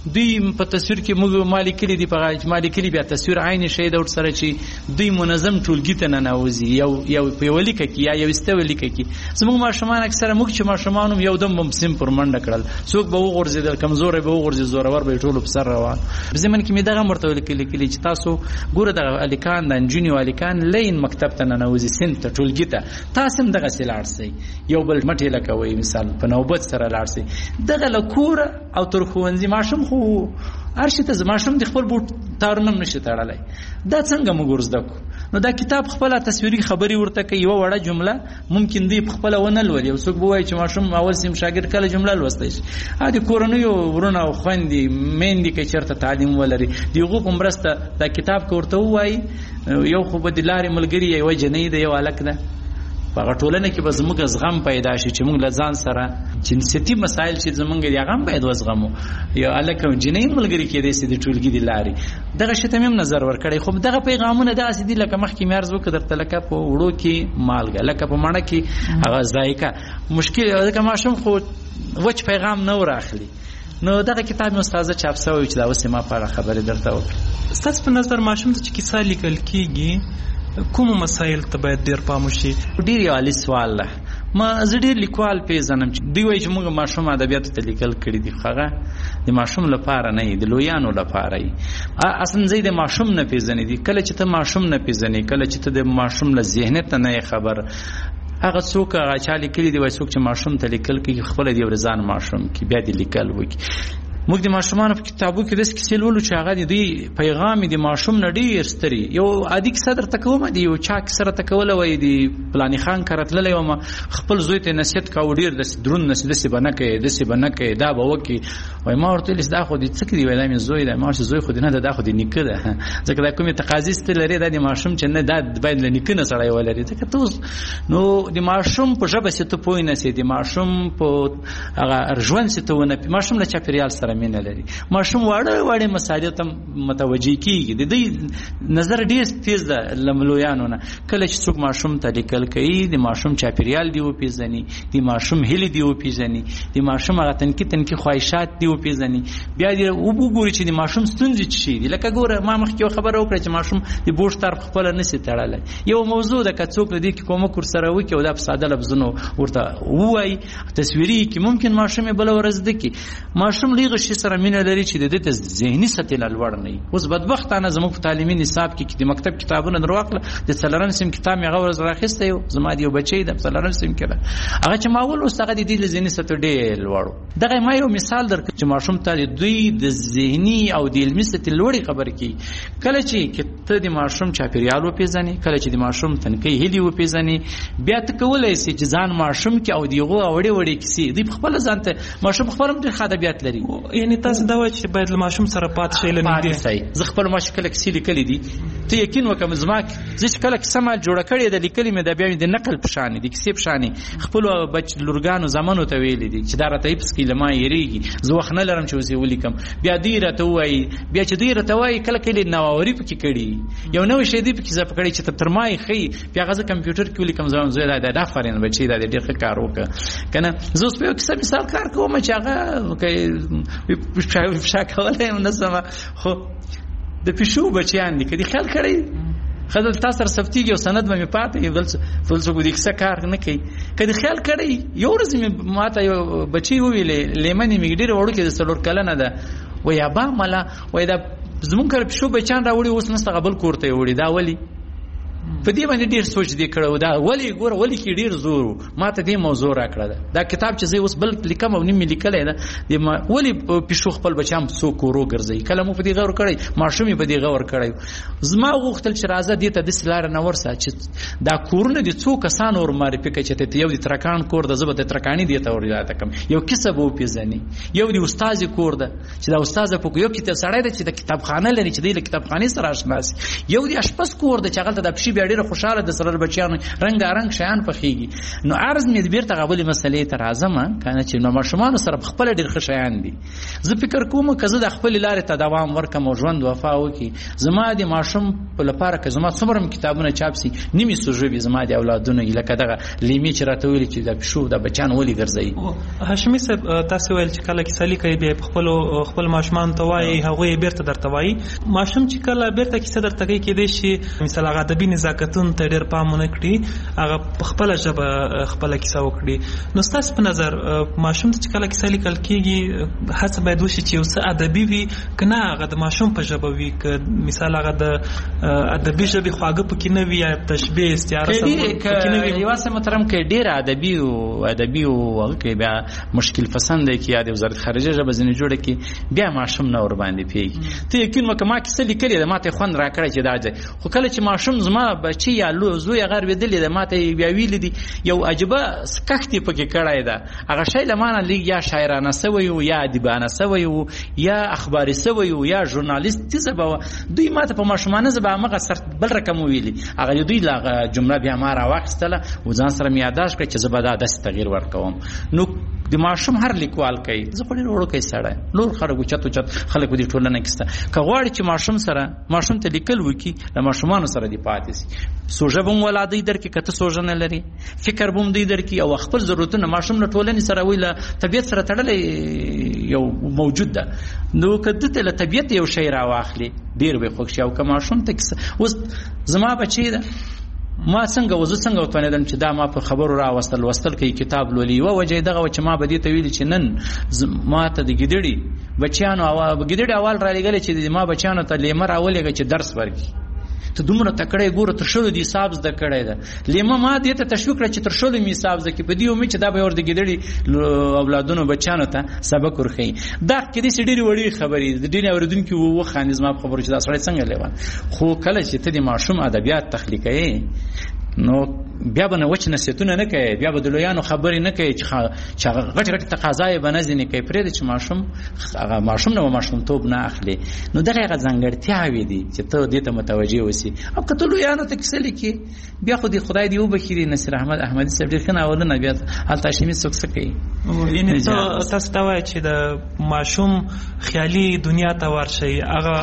دوی په تصویر کې موږ مالی کلی دی په مالی کلی بیا تصویر عین شی د ور سره چې دوی منظم ټولګي ته نه نوځي یو په ولیکه کې یا یو استولیکه کې زموږ ماشومان اکثره موږ چې ماشومان یو دم ممسم پر منډه کړل څوک به وغورځي کمزور به وغورځي زورور به ټول په سر روان زمون کې می دغه مرتبه لیکلي چې تاسو ګوره د الیکان د انجینیو الیکان لین مکتب ته نه نوځي سن ته ټولګي ته تاسو هم دغه سیلار سي یو بل مټی لکوي مثال په نوبت سره لاړ سي دغه لکور او تر خوندې ماشوم خو ارشته زما شوم د خپل بوت تارنم نشي تړلای دا څنګه موږ ورزدک نو دا کتاب خپل تصویری خبري ورته کوي یو وړه جمله ممکن دی خپل ونه لولي او څوک وایي چې ماشوم اول سیم شاګرد کله جمله لوستای شي ا دې کورنیو ورونه او خويندې مېندې کې چرته تعلیم ولري دیغه کومرسته دا کتاب کوته وایي یو خو به د لارې ملګری یو جنې دی یو الک ده په ټولنه کې به زموږ زغم پیدا شي چې موږ لزان سره جنسيتي مسایل چې زموږ دی هغه باید وزغمو یا الکه جنین ملګری کې دې سي د ټولګي دی لاري دغه شته مم نظر ور کړی خو دغه پیغامونه د اسدي لکه مخکې مرز وکړ تلکه په وړو کې مالګه لکه په مانه کې هغه ذایقه مشکل دغه ماشوم خو وچ پیغام نه ورخلی نو دغه کتاب استاد چاپ شوی چې دا اوسه ما په خبره درته وکړه ستاسو په نظر ماشوم چې کیسه لیکل کیږي کوم مسائل ته باید ډیر پام وشي ډیر یالي سوال ده ما زړه لیکوال پیژنم چې دی وای چې موږ ماشوم ادبیات ته لیکل کړی دی خغه د ماشوم لپاره نه دی لویانو لپاره اصلا زید ماشوم نه پیژنې دي کله چې ته ماشوم نه پیژنې کله چې ته د ماشوم له ذهنیت نه خبر هغه څوک هغه چا لیکلی دی وای څوک چې ماشوم ته لیکل کوي خپل دی ورزان ماشوم کې بیا دی لیکل وکي موږ د ماشومان په کتابو کې د کیسې لولو چې هغه دی پیغام دی ماشوم نه ډیر ستري یو عادي کیسه درته کوم دی یو چا کیسه ته کول وای دی پلاني خان کرتللې و ما خپل زوی ته نصیحت کاو ډیر د درون نصیحت سی بنه کې د سی بنه کې دا به وکی وای ما ورته لیس دا خو دې څه کې دی وای دا زوی دا ما زوی خو دې نه دا خو دې نیکه ده ځکه دا کومه تقاضی ست لري دا د ماشوم چې نه دا باید لنیکه نه سره ولري ځکه ته نو د ماشوم په ژبه ست پوی نه سي د ماشوم په هغه ارجوان ست ونه ماشوم له چاپیریال سره مینه لري ماشوم واړه مسایل ته متوجي کیږي د دې نظر ډیر تیز ده لملویانو نه کله چې څوک ماشوم ته لیکل کوي د ماشوم چاپیریال دی او پیژني د ماشوم هلي دی او پیژني د ماشوم هغه تنکي خواهشات دی او پیژني بیا دی او وګوري چې د ماشوم ستونزې چی دي لکه ګوره ما مخکې خبره وکړه چې ماشوم د بوش طرف خپل نسی تړلای یو موضوع د کڅوک لدی کې کومه کور سره وکي او د ساده لفظونو ورته وای تصویری کې ممکن ماشوم بل ورځ دکی ماشوم لیغه شي سره مینه لري چې د دې ذهني سطح لوړ نه اوس بدبختانه زموږ په تعلیمي نصاب کې د مکتب کتابونه دروغله د څلورم سیم کتاب یې غوړ زړه راخسته یو زما دی بچی د څلورم سیم کې هغه چې ماول اوس هغه د دې ذهني سطح ډېر لوړ دغه ما یو مثال درکړم چې ماشوم ته دوی د ذهني او د علمي سطح لوړې خبر کی کله چې ته د ماشوم چاپیریال و پیژنې کله چې د ماشوم تنکي هلي و پیژنې بیا ته کولای شي چې ځان ماشوم کې او دیغه وړي کیسې دی خپل ځان ته ماشوم خپل هم د ادبیات لري یعنی تاسو دا وایي چې باید له ماشوم سره پات شي لنګي زه خپل ماشوم کله کیسې لیکلې دي ته یقین وکم زما چې کله کیسه ما جوړ کړې د لیکلې مې د بیا د نقل پشان دي کیسې پشان خپل بچ لورګانو زمانو ته ویلې دي چې دا راته هیڅ کې لمه یریږي زه وخت نه لرم چې وسې ولیکم بیا دی راته وایي بیا چې دی راته وایي کله کله نووري پکې کړي یو نو شی دی پکې زه پکړې چې تر مای خې بیا غزه کمپیوټر کې ولیکم زه دا فرین بچی دا ډېر ښه کار وکړه کنه زه اوس په کیسه مثال کار کوم چې هغه شاکوله منظمه خو د پښو بچیان دي کدي خیال کړی خدای تاسو سره سفتیږي او سند مې پاتې بل څه ګو دي څه کار نه کوي کدي خیال کړی یو ورځ مې ماته یو بچی ویلې لیمنې مې ډېر وړو کې د سلور کلنه ده وای ابا ملا وای دا زمون کړ پښو بچان راوړي اوس نست قبل کوړته وړي دا ولی په دې باندې ډیر سوچ دی کړو دا ولی ګور ولی کې ډیر زور ماته دې موضوع را کړه دا کتاب چې زه اوس بل لیکم او نیم لیکلای دا ولی پښو خپل بچام سو کورو ګرځي کله مو په دې غور کړی ماشومې په دې غور کړی زما غوښتل چې راځه دې ته د سلار نه ورسا چې دا کورونه دي څو کسان اور معرفي کوي چې ته یو د ترکان کور د زبده ترکانی دی ته ورته کم یو کیسه بو پیژني یو د استاد کور ده چې دا استاد په یو کتاب سړی ده چې د کتابخانه لري چې د کتابخانه سره آشنا یو د اشپز کور ده چې هغه د شي بیا ډېره خوشاله د سره بچیانو رنګارنګ شیان پخېږي. نو عرض مې بیرته غوړې مسلې ته راځم کنه چې نو ماشومان سره خپل ډېر ښه شیان دي. زه فکر کوم که زه د خپل لارې ته دوام ورکم او ژوند وفا وکړي زما د ماشوم په لپاره که زما څومره کتابونه چاپ سي نیمې سوژه به زما د اولادونو لکه دغه لیمې چې راته ویلي چې د پښو د بچیان ولې ګرځي. هاشمي صاحب تاسو ویل چې کله کیسه لیکي به خپل ماشومان ته وایي هغه بیرته درته وایي. ماشوم چې کله بیرته کیسه درته کوي کېدای شي مثلا هغه ادبي نزاکتون ته ډېر پام ونه کړي هغه په خپله ژبه خپله کیسه وکړي. نو ستاسو په نظر ماشوم ته چې کله کیسه لیکل کېږي هڅه باید وشي چې یو څه ادبي وي که نه هغه د ماشوم په ژبه وي که مثال هغه د ادبي ژبې خواږه پکې نه وي یا تشبیه استعاره پکې نه وي. لیواسه محترم کې ډېر ادبي او هغه کې بیا مشکل پسند دی کې یا د وزارت خارجه ژبه ځینې جوړه کې بیا ماشوم نه ور باندې پیږي. ته یقین وکړه ما کیسه لیکلې ده ماته خوند راکړی چې دا ځای خو کله چې ماشوم زما بچي یا زوی هغه اورېدلې ده ماته بیا ویلي دي یو عجیبه سکښت یې پکې کړی ده هغه شی له مانه لیک یا شاعرانه سوی و یا ادیبانه سوی و یا اخباري سوی و یا ژورنالیستي ژبه دوی ماته په ماشومانه ژبه هغه سر بل رقم ویلي هغه دوی لا جمله بیا ما راواخیستله و ځان سره مې یادداشت کړه چې زه به دا داسې تغییر ورکوم. نو د ماشوم هر لیکوال کوي زه خو ډېر وړوکی سړی نور خلک چت خلک په دې ټولنه کې شته که غواړي چې ماشوم ته لیکل وکړي له ماشومانو سره دې پاتې سي سوژه به هم ولادۍ درکړي که ته سوژه نه لري فکر به هم دوی درکړي او خپل ضرورتونه ماشوم له ټولنې سره وي له طبیعت سره تړلی یو موجود ده. نو که دته له طبیعت یو شی راواخلي ډېر به خوښ شي او که ماشوم ته اوس زما بچی ده ما څنګه وتوانېدم چې دا ما په خبرو راوستل کوي کتاب لولي یوه وجه یې دغه چې ما به دې ته ویلي چې نن ما ته د ګیدړي بچیانو ګیدړي اول رالیږلی چې ما بچیانو ته لیمه راولېږه چې درس ورکړي ته دومره تکړه ګوره تر شلو دې حساب زده کړی ده لیمه ما دې ته تشویق کړه چې تر شلو مې حساب زده کړي په دې امید چې دا به ور د ګیدړي اولادونو بچیانو ته سبق ورښیي. دا کېدای شي ډېرې وړې خبرې د ډېرې اورېدونکي وخاندي زما په خبرو چې دا سړی څنګه لیوان خو کله چې ته د ماشوم ادبیات تخلیقوي نو بیا به نه وچ نصیحتونه نه کوي بیا به د لویانو خبرې نه کوي چې غټې تقاضا یې به نه ځینې کوي پرېږدي چې ماشوم نه به ماشومتوب نه اخلي. نو دغه هغه ځانګړتیاوې دي چې ته دې ته متوجه اوسې او که ته لویانو ته کیسه لیکي بیا خو دې خدای دې وبخي نصیر احمد احمدي صاحب ډېر ښه ناولونه بیا هلته هاشمي څوک څه کوي. یعنې تاسو ته وایي چې د ماشوم خیالي دنیا ته ورشئ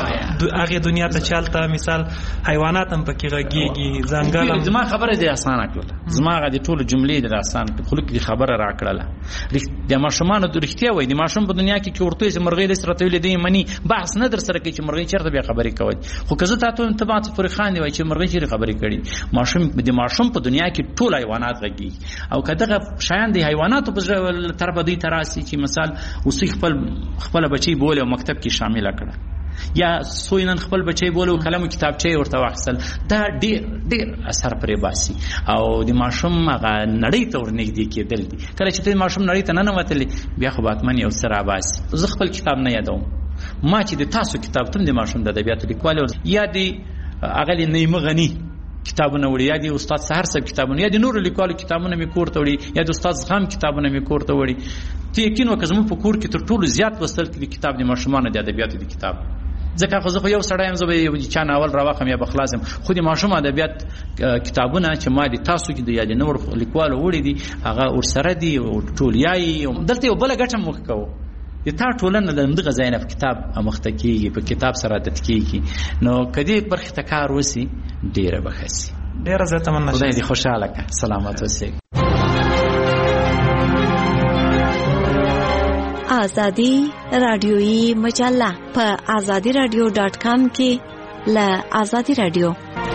هغې دنیا ته چې هلته مثال حیوانات هم پکې غږېږي ځنګل زما خبره دې اسانه کړله زما هغه د ټولو جملې دې اسانه کړه خو لږ دې خبره راکړله د ماشومانو د رښتیا وایي د ماشوم په دنیا کې ورته وایي چې مرغۍ داسې راته ویلې دی مني بحث نه در سره کوي چې مرغۍ چېرته بیا خبرې کوي خو که زه ته ماته پورې خاندې وایي چې مرغۍ چېرې خبرې کړي د ماشوم په دنیا کې ټول حیوانات غږېږي او که دغه شیان د حیواناتو په طرفه دوی ته راسي چې مثال اوس خپله بچی بولې او مکتب کې شامله کړه یا سوی نن خپل بچی بوله او قلم او کتابچه ورته واخیستل دا ډېر اثر پرې باسي او د ماشوم هغه نړۍ ته ورنږدې کېدل دي. کله چې ته ماشوم نړۍ ته ننوتلی بیا خو به حتما یو څه راباسي. زه خپل کتاب نه یادوم ما چې د تاسو کتابتون د ماشوم د ادبیاتو لیکوال یا د اغلی نعیمه غني کتابونه وړي یا د استاد سحر صاحب کتابونه یا د نورو لیکوالو کتابونه مې کور ته وړي یا د استاد زغم کتابونه مې کور ته وړي. ته یقین وکړه زموږ په کور کې تر ټولو زیات لوستل کېږي کتاب د ماشومانو د ادبیاتو د کتاب ځکه خو زه خو یو سړی یم زه به یو چا ناول راواخلم یا به خلاص یم خو د ماشوم ادبیات کتابونه چې ما د تاسو کې د یا د نورو لیکوالو وړي دي هغه ورسره دي ټولیایي دلته یو بله ګټه موږ کوو د تا ټولنه د همدغه ځای نه په کتاب اموخته کېږي په کتاب سره عادت کېږي. نو که دې برخې ته کار وسي ډېره به ښه سي. ډېره زیاته مننه خدای دې خوشحاله کړه سلامت اوسئ. آزادی رادیویی مجله په azadiradio.com کې له آزادی رادیو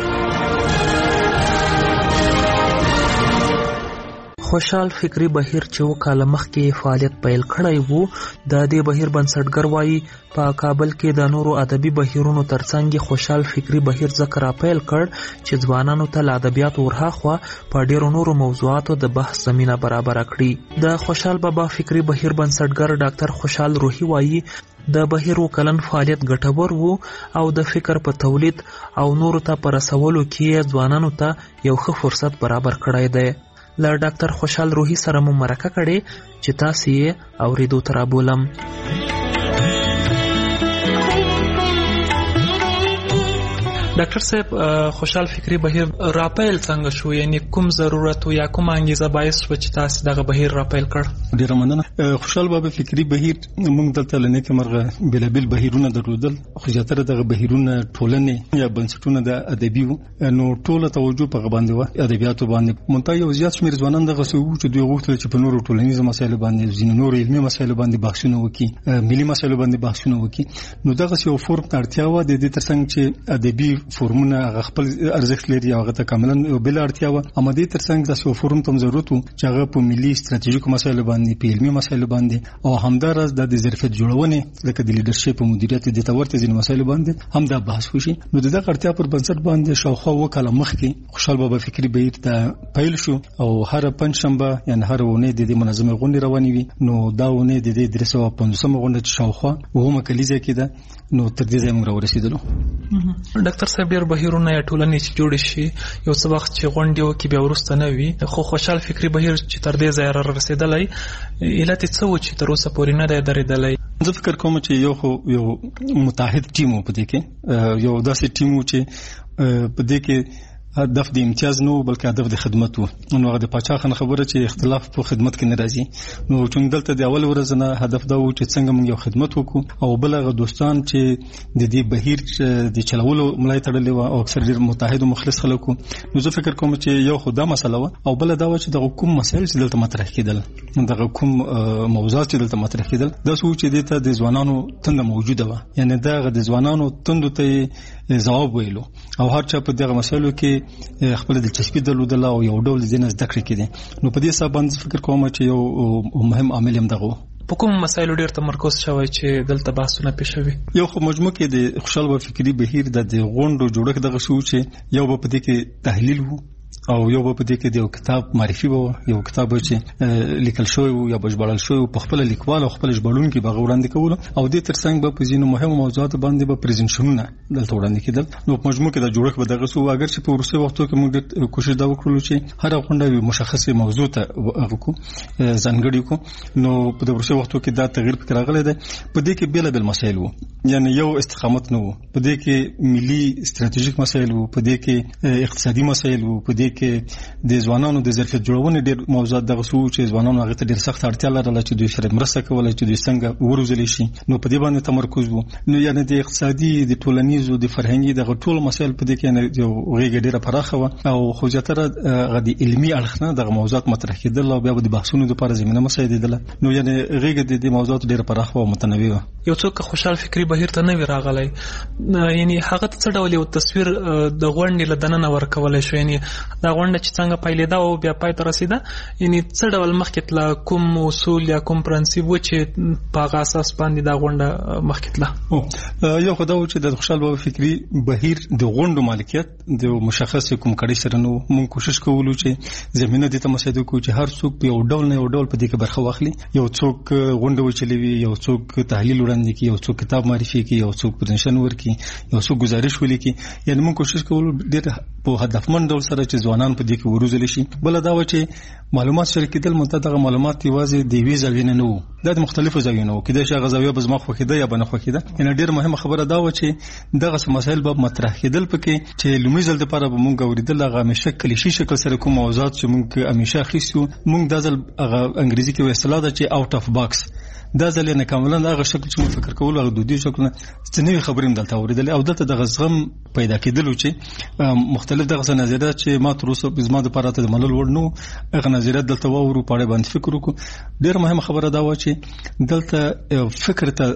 خوشحال فکری بهیر چې وکاله مخکې فعالیت پیل کړی وو د دې بهیر بنسټګر وایي په کابل کې د نورو ادبي بهیرونو ترڅنګ خوشحال فکری بهیر ځکه راپیل کړ چې ځوانانو ته له ادبیاتو ورهاخوا په ډیرو نورو موضوعاتو د بحث زمینه برابره کړي. د خوشحال بابا فکری بهیر بنسټګر ډاکټر خوشحال روحي وایي د بهیر وکلن فعالیت ګټور وو او د فکر په تولید او نورو ته په رسولو کې ځوانانو ته یو ښه فرصت برابر کړی دی. له ډاکټر خوشحال روحي سره مو مرکه کړې چې تاسو یې اورېدو ته رابولم. ډاکټر صاحب خوشحال فکری بهیر راپیل څنګه شو، یعنی کوم ضرورت یا کوم انګیزه باعث شو چې تاسو دغه بهیر راپیل کړ؟ ډیره مننه. خوشحال بابا فکری بهیر موږ دلته لنه کې مرغه بلابل بهیرونه درلودل، خو زیاتره دغه بهیرونه ټولنې یا بنسټونه د ادبي وو، نو ټوله توجه په باندې و ادبیاتو باندې. مونږ یو زیات شمېر ځوانان دغه سو چې دوی غوښتل چې په نورو ټولنیزو مسایلو باندې ځینې نور علمي مسایلو باندې بحثونه وکړي، ملي مسایلو باندې بحثونه وکړي. نو دغه یو فورم ته اړتیا و، د دې ترڅنګ چې ادبي فورمونه خپل ارزښت لري، هغه ته کاملا بل اړتیا و. امدې ترڅنګ د یو فورم ته ضرورت و چې هغه په ملي ستراتیژیکو مسایلو باندې، په علمي مسایلو باندې او همدارس د ظرفیت جوړونې لکه د لیدرشپ او مدیریت د تورته ځینې مسایلو باندې هم دا بحث وشي. نو دغه اړتیا پر بنسټ باندې شاوخوا وکاله مخکې خوشحال بابا فکری بهیر ته پیل شو او هر پنځشنبه یعنی هر ونه د دې منظمه غونډه روانې وي. نو دا ونه د دې 315 غونډه شاوخوا وهمه کلیزه کې ده. نو تر دې ځای موږ راورسېدلو. ډاکټر صاحب ډېر بهیرونه یا ټولنې چې جوړ شي یو څه وخت چې غونډې وکړي بیا وروسته نه وي، خو خوشحال فکری بهیر چې تر دې ځای را رسېدلی علت یې څه و چې تر اوسه پورې نه دی درېدلی؟ زه فکر کوم چې یو متحد ټیم و په دې کې، یو داسې ټیم و چې په دې کې هدف د امتیاز نو بلکې هدف د خدمت وو. نو هغه د پاچا خان خبره چې اختلاف په خدمت کې ناراضي. نو چې دلته د اول ورځ نه هدف دا و چې څنګه موږ یو خدمت وکړو او بل هغه دوستان چې د دې بهیر د چلولو ملای تړلې و او اکثر ډیر متحد او مخلص خلک وو. نو زه فکر کوم چې یو خو دا مسله و او بل دا و چې د کوم مسایل چې دلته مطرح کېدل، د کوم موضوعات چې دلته مطرح کېدل، دا څه چې دلته د ځوانانو تنده موجوده و، یعنی دا د ځوانانو تندو ته جواب ویلو او هر چا په دغه مسایلو کې خپل دلچسپي درلودله او یو ډول ځینې زده کړې کېدې. نو په دې حساب باندې فکر کوم چې یو مهم عامل هم دغه په کوم مسایلو ډېر تمرکز شوی چې دلته بحثونه پېښ شوي. یو خو مجموع کې د خوشحال بابا فکري بهیر د غونډو جوړښت دغه شو چې یو په دې کې تحلیل وو او یو په دې کې د یو کتاب معرفي وو، یو کتاب چې لیکل شوی وو یا بشبړل شوی وو په خپل لیکوال او خپل ژباړون کې به وړاندې کول او د ترڅنګ به په ځینو مهمو موضوعاتو باندې به پریزنټیشنونه دلته وړاندې کېدل. نو په مجموع کې د جوړښت به دغه سو، اگر چې په ورسته وختو کې موږ کوشش دا وکړو چې هر غونډه مشخصه موضوع ته وکړو، ځانګړي کو. نو په د ورسته وختو کې دا تغییر پکې راغلی دی. په دې کې بیل بیل مسایل وو، یعنی یو استقامت نه وو، په دې کې ملي ستراتیژیک مسایل وو، په دې کې اقتصادي مسایل وو، په دې کې د ځوانانو د ظرفیت جوړونې ډېر موضوعات دغه سو چې ځوانانو هغه ته ډېر سخت اړتیا لرله چې دوی سره مرسته کوله چې دوی څنګه وروزلی شي. نو په دې باندې تمرکز وو. نو یعنی د اقتصادي، د ټولنیزو، د فرهنګي دغه ټول مسایل په دې کې یو غیږه ډېره پراخه وه او خو زیاتره د علمي اړخ نه دغه موضوعات مطرح کېدل او بیا به د بحثونو لپاره زمینه مساعدېدله. نو یعنی غیږه د موضوعات ډېره پراخه او متنوع وه. یو څوک خوشحال فکری بهیر ته نه وي راغلی، یعنی هغه ته څه ډول یو تصویر د غونډې له دننه ورکولی شو، یعنی دا غونډه چې څنګه پیلېده او بیا پای ته رسیده، یعنی څه ډول مخکې تله، کوم اصول یا کوم پرنسیپ و چې په هغه اساس باندې دا غونډه مخکې تله؟ یو خو دا و چې د خوشحال بابا فکري بهیر د غونډو مالکیت د مشخص کوم کړي سره نو موږ کوشش کوو چې زمينه دې ته مساعده کوو چې هر څوک په یو ډول نه یو ډول په دې کې برخه واخلي. یو څوک غونډه وچلوي، یو څوک تحلیل وړاندې کوي، یو څوک کتاب معرفي کوي، یو څوک پرزنټیشن ورکړي، یو څوک گزارش ولیکي. یعنی موږ کوشش کوو ډېر په هدفمند ډول سره چې ځوانان په دې کې وروزل شي. بل دا و چې معلومات شریکېدل متدغه معلومات یوازې د وی زاویې نه وو، دا د مختلفو زاویو نه وو، کله چې غزاویه به زما خوښیده یا بنه خوښیده. یعنی ډېر مهمه خبره دا و چې دغه مسایل به مطرح کېدل پکې چې لومړی ځل لپاره به موږ اوریدل هغه همیشه کلیشي شکل سره کوم موضوعات چې موږ همیشه اخیستو. موږ د ځل هغه انګریزي کې اصطلاح ده چې اوټ اف باکس، دا ځل نه کاملا هغه شکل چې موږ فکر کول هغه دودي شکل چې نوې خبرې دلته اوریدل او دلته د غزغم پیدا کېدل چې مختلف دغه نظریات چې ما تر اوسه زما د پاره ته ملل وړ نو هغه نظریات دلته وورو پاره باندې فکر وکړو. ډېر مهمه خبره دا و چې دلته فکر ته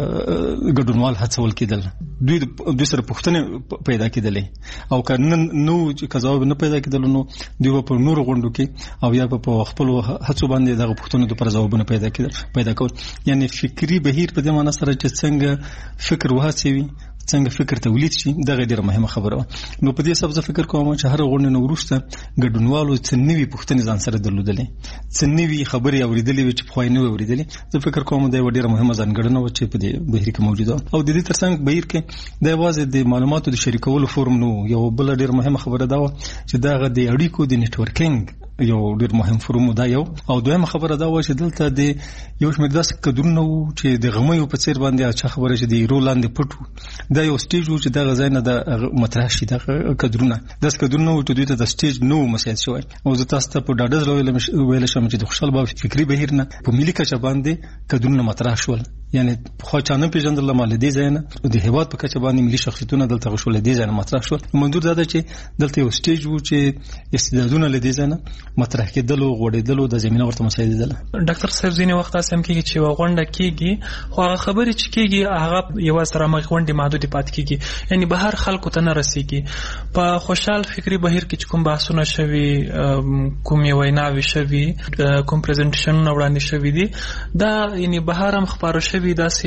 ګډونوال هڅول کېدل، دوی سره پوښتنې پیدا کېدلې او که نو چې ځواب نه پیدا کېدل نو دوی په نورو غونډو کې او یا په خپل هڅو باندې دغه پوښتنو لپاره ځوابونه پیدا کول. یعنی فکری بهیر په دې معنی سره چې څنګه فکر وهڅوي، څنګه فکر تولید شي، دغه ډیره مهمه خبره و. نو په دې سبب زه فکر کوم چې هر غونډه نو وروسته ګډونوالو څه نوي پوښتنې ځان سره درلودلې، څه نوي خبرې اوریدلې چې په خوای نه اوریدلې. زه فکر کوم دا ډیره مهمه ځانګړنه و چې په دې بهیر کې موجوده او د دې ترڅنګ بهیر کې د یوازې د معلوماتو د شریکولو فورم نو یو بل ډیره مهمه خبره دا و چې دغه د اړیکو د نتورکینګ یو ډیر مهم فورم دا یو. او دویمه خبره دا و چې دلته د یو شمېر داسې کدرونه وو چې د غمیو په څیر باندې اچھا خبره چې د ایرو لاندې پټ وو. دا یو سټیج وو چې دغه ځای نه د مطرح شي دغه کدرونه وو چې دوی ته د سټیج نو مساعد شوی. او زه تاسو ته په ډاډه زړه ویل شم چې د خوشحال بابا فکري بهیر نه په ملي کچه باندې کدرونه مطرح شول. یعنی خو چانه پیژندل مال دي ځای نه د هیواد په کچه باندې ملي شخصیتونه دلته غوښول دي ځای نه مطرح شول. منظور دا ده چې دلته یو سټیج وو چې استعدادونه لدی ځای نه مطرح کېدل او غوړېدل د زمينه ورته مساعدېدل. ډاکټر صاحب ځینې وخت اسم کېږي چې غونډه کېږي خو هغه خبرې چې کېږي هغه یو سره غونډې محدود پات کېږي، یعنی بهر خلکو ته نه رسیږي. په خوشحال فکري بهیر کې کوم بحثونه شوي، کوم ویناوي شوي، کوم پریزنټیشنونه وړاندې شوي دي، دا یعنی بهر هم خبرو شوي داسې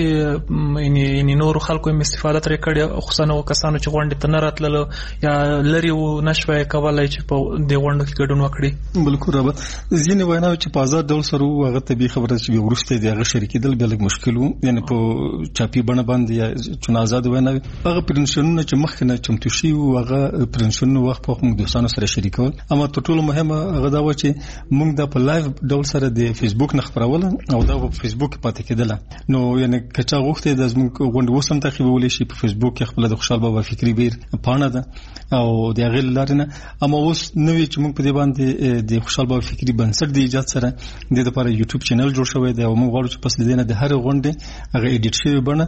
یعنی نور خلکو هم استفاده ترې کړې، خصوصا کسانو چې غونډې ته نه راتللو یا لري و نشوي کولای چې په دې غونډو کې ګډون وکړي. بالکل رابط ځینې ویناوي چې په آزاد ډول سره هغه طبي خبره چې وروسته د هغه شریکېدل بیا لږ مشکل وو، یعنی په چاپي بڼه باندې یا چون آزاد ویناوي هغه پرنشنونه چې مخکې نه چمتو شي او هغه پرنشنونه وخت په موږ دوستانو سره شریکول. اما تر ټولو مهمه هغه دا و چې موږ د په لایو ډول سره د فیسبوک نه خبرول او دا په فیسبوک پاتې کېدل. نو یعنی کچا غوښته د زموږ غونډه وسم تعقیبول شي په فیسبوک کې خپل د خوشحال بابا فکري بهیر پاڼه ده او د غل لارنه. اما اوس نوې چې موږ په دې باندې د خوشحال بابا فکري بنسټ د ایجاد سره د لپاره یوټیوب چینل جوړ شوی دی او موږ غواړو چې پس لیدنه د هر غونډه هغه ایډیټ شوی بڼه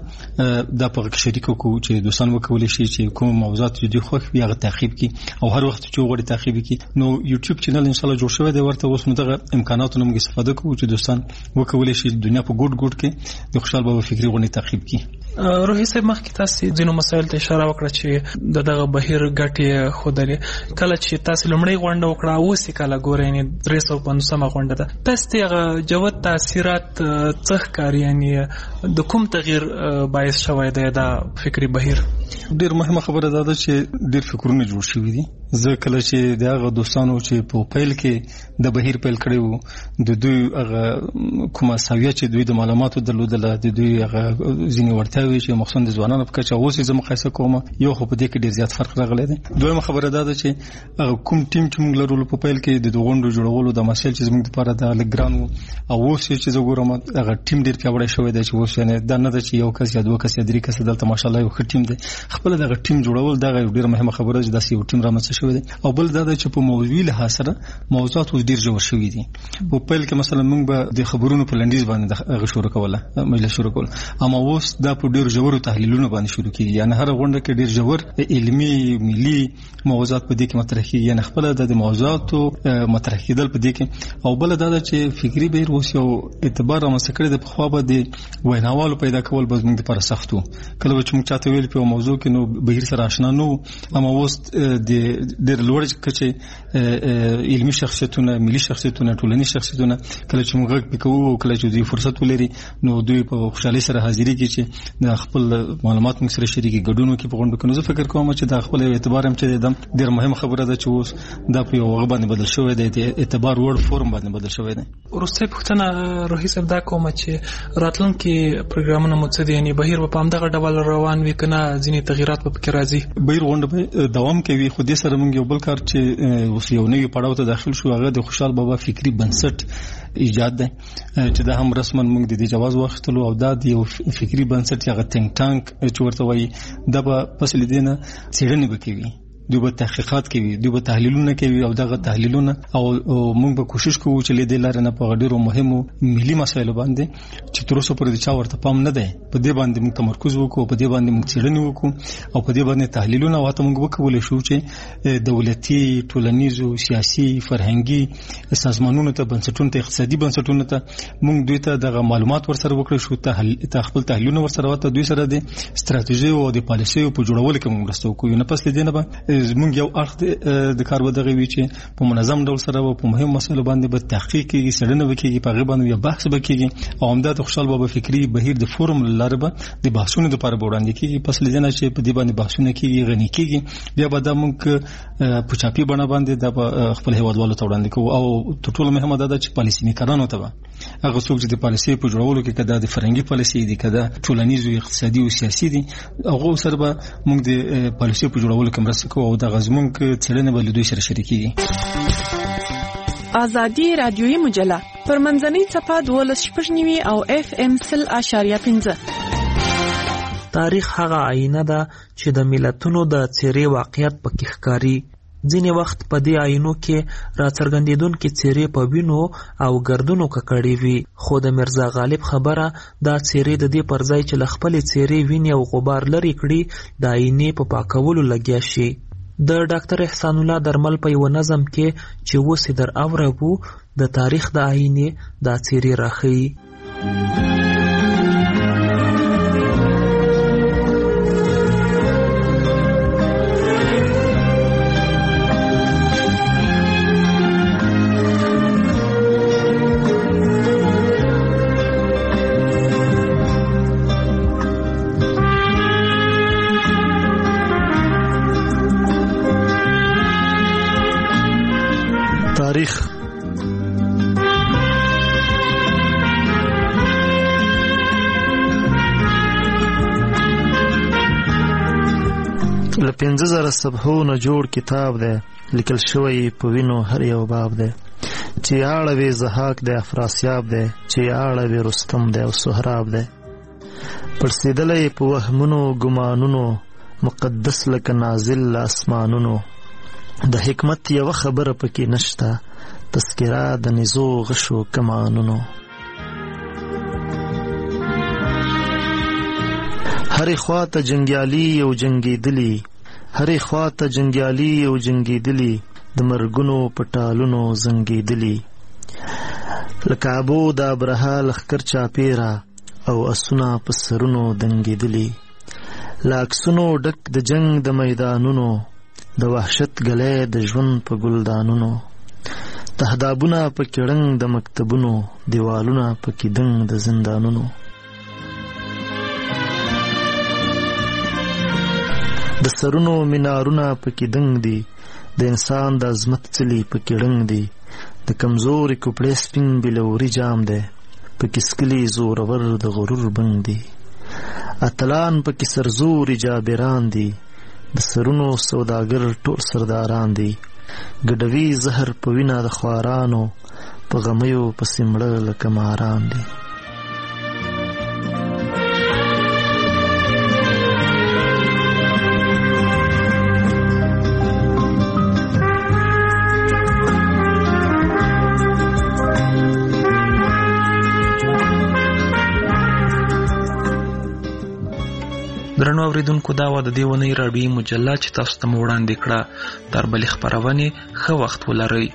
د په شریک کو چې دوستان وکول شي چې کوم موضوعات دي خو هغه تعقیب کی او هر وخت چې وګړي تعقیب کی. نو یوټیوب چینل ان شاء الله جوړ شوی دی، ورته اوس موږ امکاناتو موږ استفاده کوو چې دوستان وکول شي دنیا په ګډ کې د خوشحال بابا فکري غونډه تعقیب کی. روحي صاحب مخکې تاسو ځینو مسایل ته اشاره وکړه چې دغه بهیر ګټې خودلې کله چې تاسو لمړی غونډه وکړه اوس کله ګورئ نه 350 غونډه ده، تاسو ته جوت تاثیرات څه کاری یعنی د کوم تغییر باعث شوی دی دا فکري بهیر؟ ډیر مهمه خبره ده چې ډیر فکرونه جوړ شوي دي. زه کله چې دغه دوستانو چې په پیل کې د بهیر پیل کړو د دوی هغه کومه ساویه چې دوی د معلوماتو درلودله د دوی هغه ځینې ورتاوي چې مخصوص د ځوانانو په کچه اوس زه مقایسه کوم یو خو په دې کې ډیر زیات فرق راغلی دی. دویمه خبره ده چې کوم ټیم چې موږ لرو په پیل کې د غونډو جوړولو د مسایل چې موږ لپاره د لګران او اوس چې زه ګورم هغه ټیم ډیر پیاوړی شوی دی چې اوس یعنی دا نه ده چې یو کس یا دوه کس یا درې کس دلته ماشاءالله یو ښه ټیم دی. خپل دغه ټیم جوړول دغه ډیر مهمه خبره ده چې داسې یو ټیم رامنځته شوی دی. او بل دا چې په موضوعي لحاظ سره موضوعات ډیر جوړ شوي دي. په پیل کې مثلا موږ به د خبرونو په لنډیز باندې شروع کوله مجلس شروع کول، اما اوس دا په ډیر ژور تحلیلونو باندې شروع کیږي. یعنی هر غونډه کې ډیر ژور علمي ملي موضوعات په دې کې مطرح کیږي، یعنی خپل د موضوعاتو مطرح کېدل په دې کې. او بل دا چې فکري بهیر اوس یو اعتبار رامنځته کړی د خو به د ویناوالو پیدا کول به موږ لپاره سختو. کله چې موږ چاته ویل په موضوع کې نو بهیر سره آشنا نو، اما اوس د ډیر لوړ کچې علمي شخصیتونه، ملي شخصیتونه، ټولنیز شخصیتونه کله چې موږ وکړو او کله چې دوی فرصت ولري نو دوی په خوشحالي سره حاضرې کې چې د خپل معلومات موږ سره شریکي ګډونو کې په غونډو کې. نو زه فکر کوم چې دا خپل اعتبار هم چې د ډیر مهمه خبره ده چې اوس دا په یو وغه باندې بدل شوی دی، د اعتبار وړ فورم باندې بدل شوی دی. ورسته پښتنه روحي صاحب دا کوم چې راتلونکي پروګرامونه مو څه دي، یعنی بهیر په همدغه ډول روان وي کنه ځینې تغیرات په کې راځي؟ بهیر غونډه به دوام کوي، خو دې سره موږ یو بل کار چې اوس یو نوی پړاو ته داخل شو هغه د خوشحال بابا فکري بنسټ ایجاد ده چې دا هم رسما موږ د دې جواز واخیستلو او دا د یو فکري بنسټ یا تینک ټانک چې ورته وایي دا به پس لیدنه څېړنې وکوي، دوی به تحقیقات کوي، دوی به تحلیلونه کوي او دغه تحلیلونه او موږ به کوشش کوو چې لیدل لاره نه په ډیرو مهمو ملي مسایلو باندې چې تر اوسه پورې د چا ورته پام نه دی په دې باندې موږ تمرکز وکړو، په دې باندې موږ څېړنې وکړو او په دې باندې تحلیلونه واته موږ وکولای شو چې دولتي، ټولنیزو، سیاسي، فرهنګي سازمانونو ته، بنسټونو ته، اقتصادي بنسټونو ته موږ دوی ته دغه معلومات ورسره وکړو شو، خپل تحلیلونه ورسره واته دوی سره د ستراتیژي او د پالیسیو په جوړولو کې موږ مرسته وکړو. نه پس لیدنه به زموږ یو اړخ د کار ودغه وی چې په منظم ډول سره او په مهم مسایلو باندې به تحقیق کیږي، څېړنه وکړي، په غیبه باندې بحث وکړي او همدا د خوشحال بابا فکري بهیر د فورم لاره به د بحثونو لپاره وړاندې کیږي. پس لیدنه چې په دې باندې بحثونه کیږي، غني کیږي، بیا به دا موږ په چاپی بڼه باندې د خپل هیوادوالو ته وړاندې کوو. او تر ټولو مهمه دا چې پالیسي میکارانو ته هغه څوک چې د پالیسي په جوړولو کې کدا د فرهنګي پالیسي دي، کدا ټولنیزو، اقتصادي او سیاسي دي، هغه سره به موږ د پالیسي په جوړولو کې مرسته کوو او د غزمون کې څېړنه به دوی سره شریکيږي. ازادي رادیویي مجله پر منځنۍ صفحه 12.9 او FM 0.5. تاریخ هغه آینه ده چې د ملتونو د څیرې واقعیت پکې ښکاري. ځینې وخت په دې آینو کې راڅرګندېدونکې څیرې په وینو او ګردونو ککړې وي، خو د میرزا غالب خبره دا څیرې د دې پر ځای چې له خپلې څیرې وینې او غبار لرې کړي د آینې په پاکولو لګیا شي. د ډاکټر احسان الله درمل په یو نظم کې چې اوس یې در اوربو د تاریخ د آینې دا څیرې راښیي. تاریخ له 50,000 صفحو نه جوړ کتاب دی، لیکل شوی په وینو هر یو باب دی، چې اړوي زحاک دی، افراسیاب دی، چې اړوي رستم دی او سهراب دی، پړسېدلی په وهمونو ګمانونو، مقدس لکه نازل له اسمانونو، د حکمت یوه خبره پکې نشته، تذکره د نزو غشو کمانونو. هرې خواته جنګیالي او جنګېدلي، هرې خواته جنګیالي او جنګېدلي، د مرګونو په ټالونو زنګېدلي، لکه ابو د ابرهه لښکر چاپېره او اسونه په سرونو دنګېدلي، له عکسونو ډک د جنګ د میدانونو، د وحشت ګلی د ژوند په ګلدانونو، تهدابونه پکې ړنګ د مکتبونو، دیوالونه پکې دنګ د زندانونو. د سرونو منارونه پکې دنګ دي، د انسان د عظمت څلي پکې ړنګ دي، د کمزوري کوپړې سپین بلوري جام دی، پکې سکلي زورور د غرور بنګ دي، اتلان پکې سرزوري جابران دي، د سرونو سوداګر ټول سرداران دي، ګډوي زهر په وینه د خوارانو، په غمیو پسې مړه لکه ماران دي. درنو اوریدونکو، دا وه د دې اونۍ راډیویي مجله چې تاسو ته مو وړاندې کړه. تر بلې خپرونې ښه وخت ولرئ.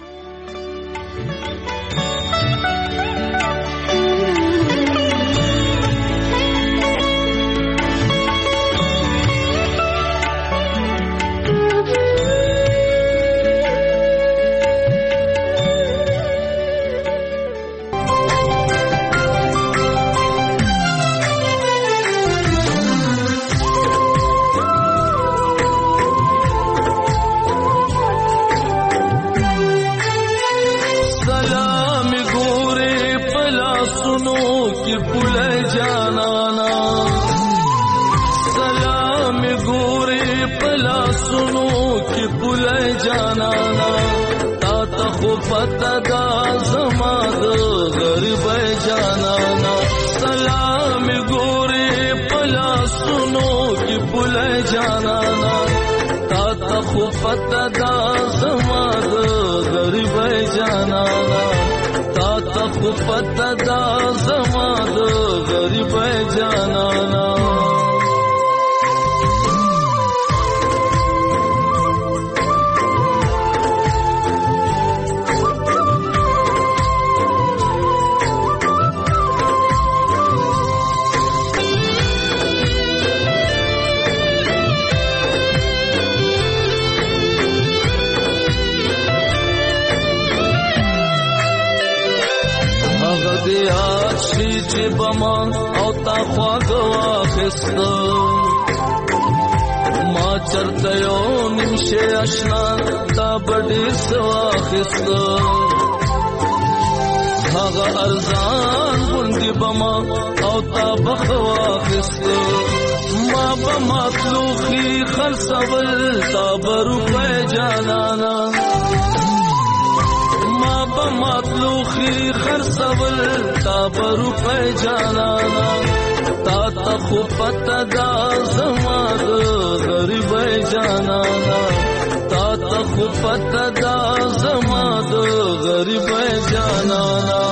مطلوخي خرڅول تا برو پي جانانا تا ته خو پته دا زما د غریب جانانا تا ته خو پته دا زما د غریب جانانا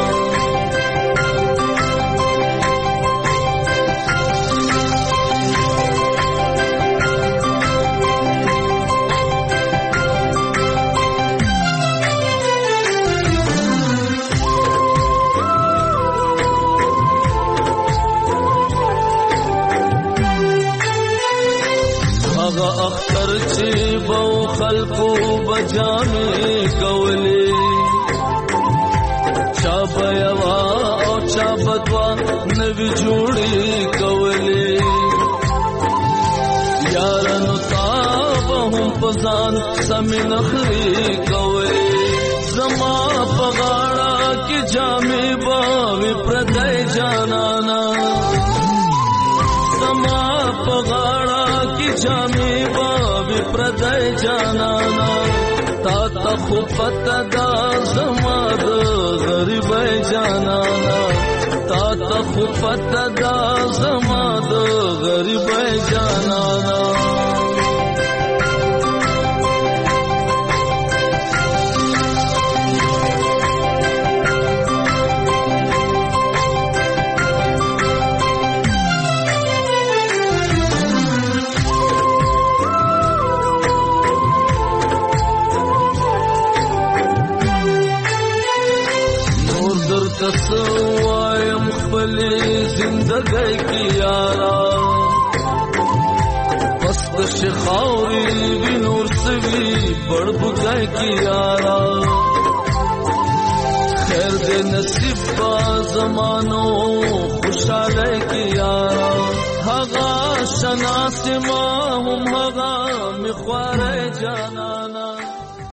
اختر چې بو خلقو بجامې کولې چا بيوا او چا بدوا نوی جوړې کولې یارانو تاب هم پزان سمین خري کولې زما پغاړه کې جامې باوي پردای جانانا زما پغاړه کې جامې باوي پردای جانانا تا ته خو پته دا زما د غریب جانانا تا ته خو پته دا زما د غریب جانانا تسوایم خپلی زندگی کی یارا پست شخاوری وی نور سوی بڑ بگئی کی یارا خیر دے نصیب با زمانو خوشحالے کی یارا هغا شناس ما هم هغا مخوار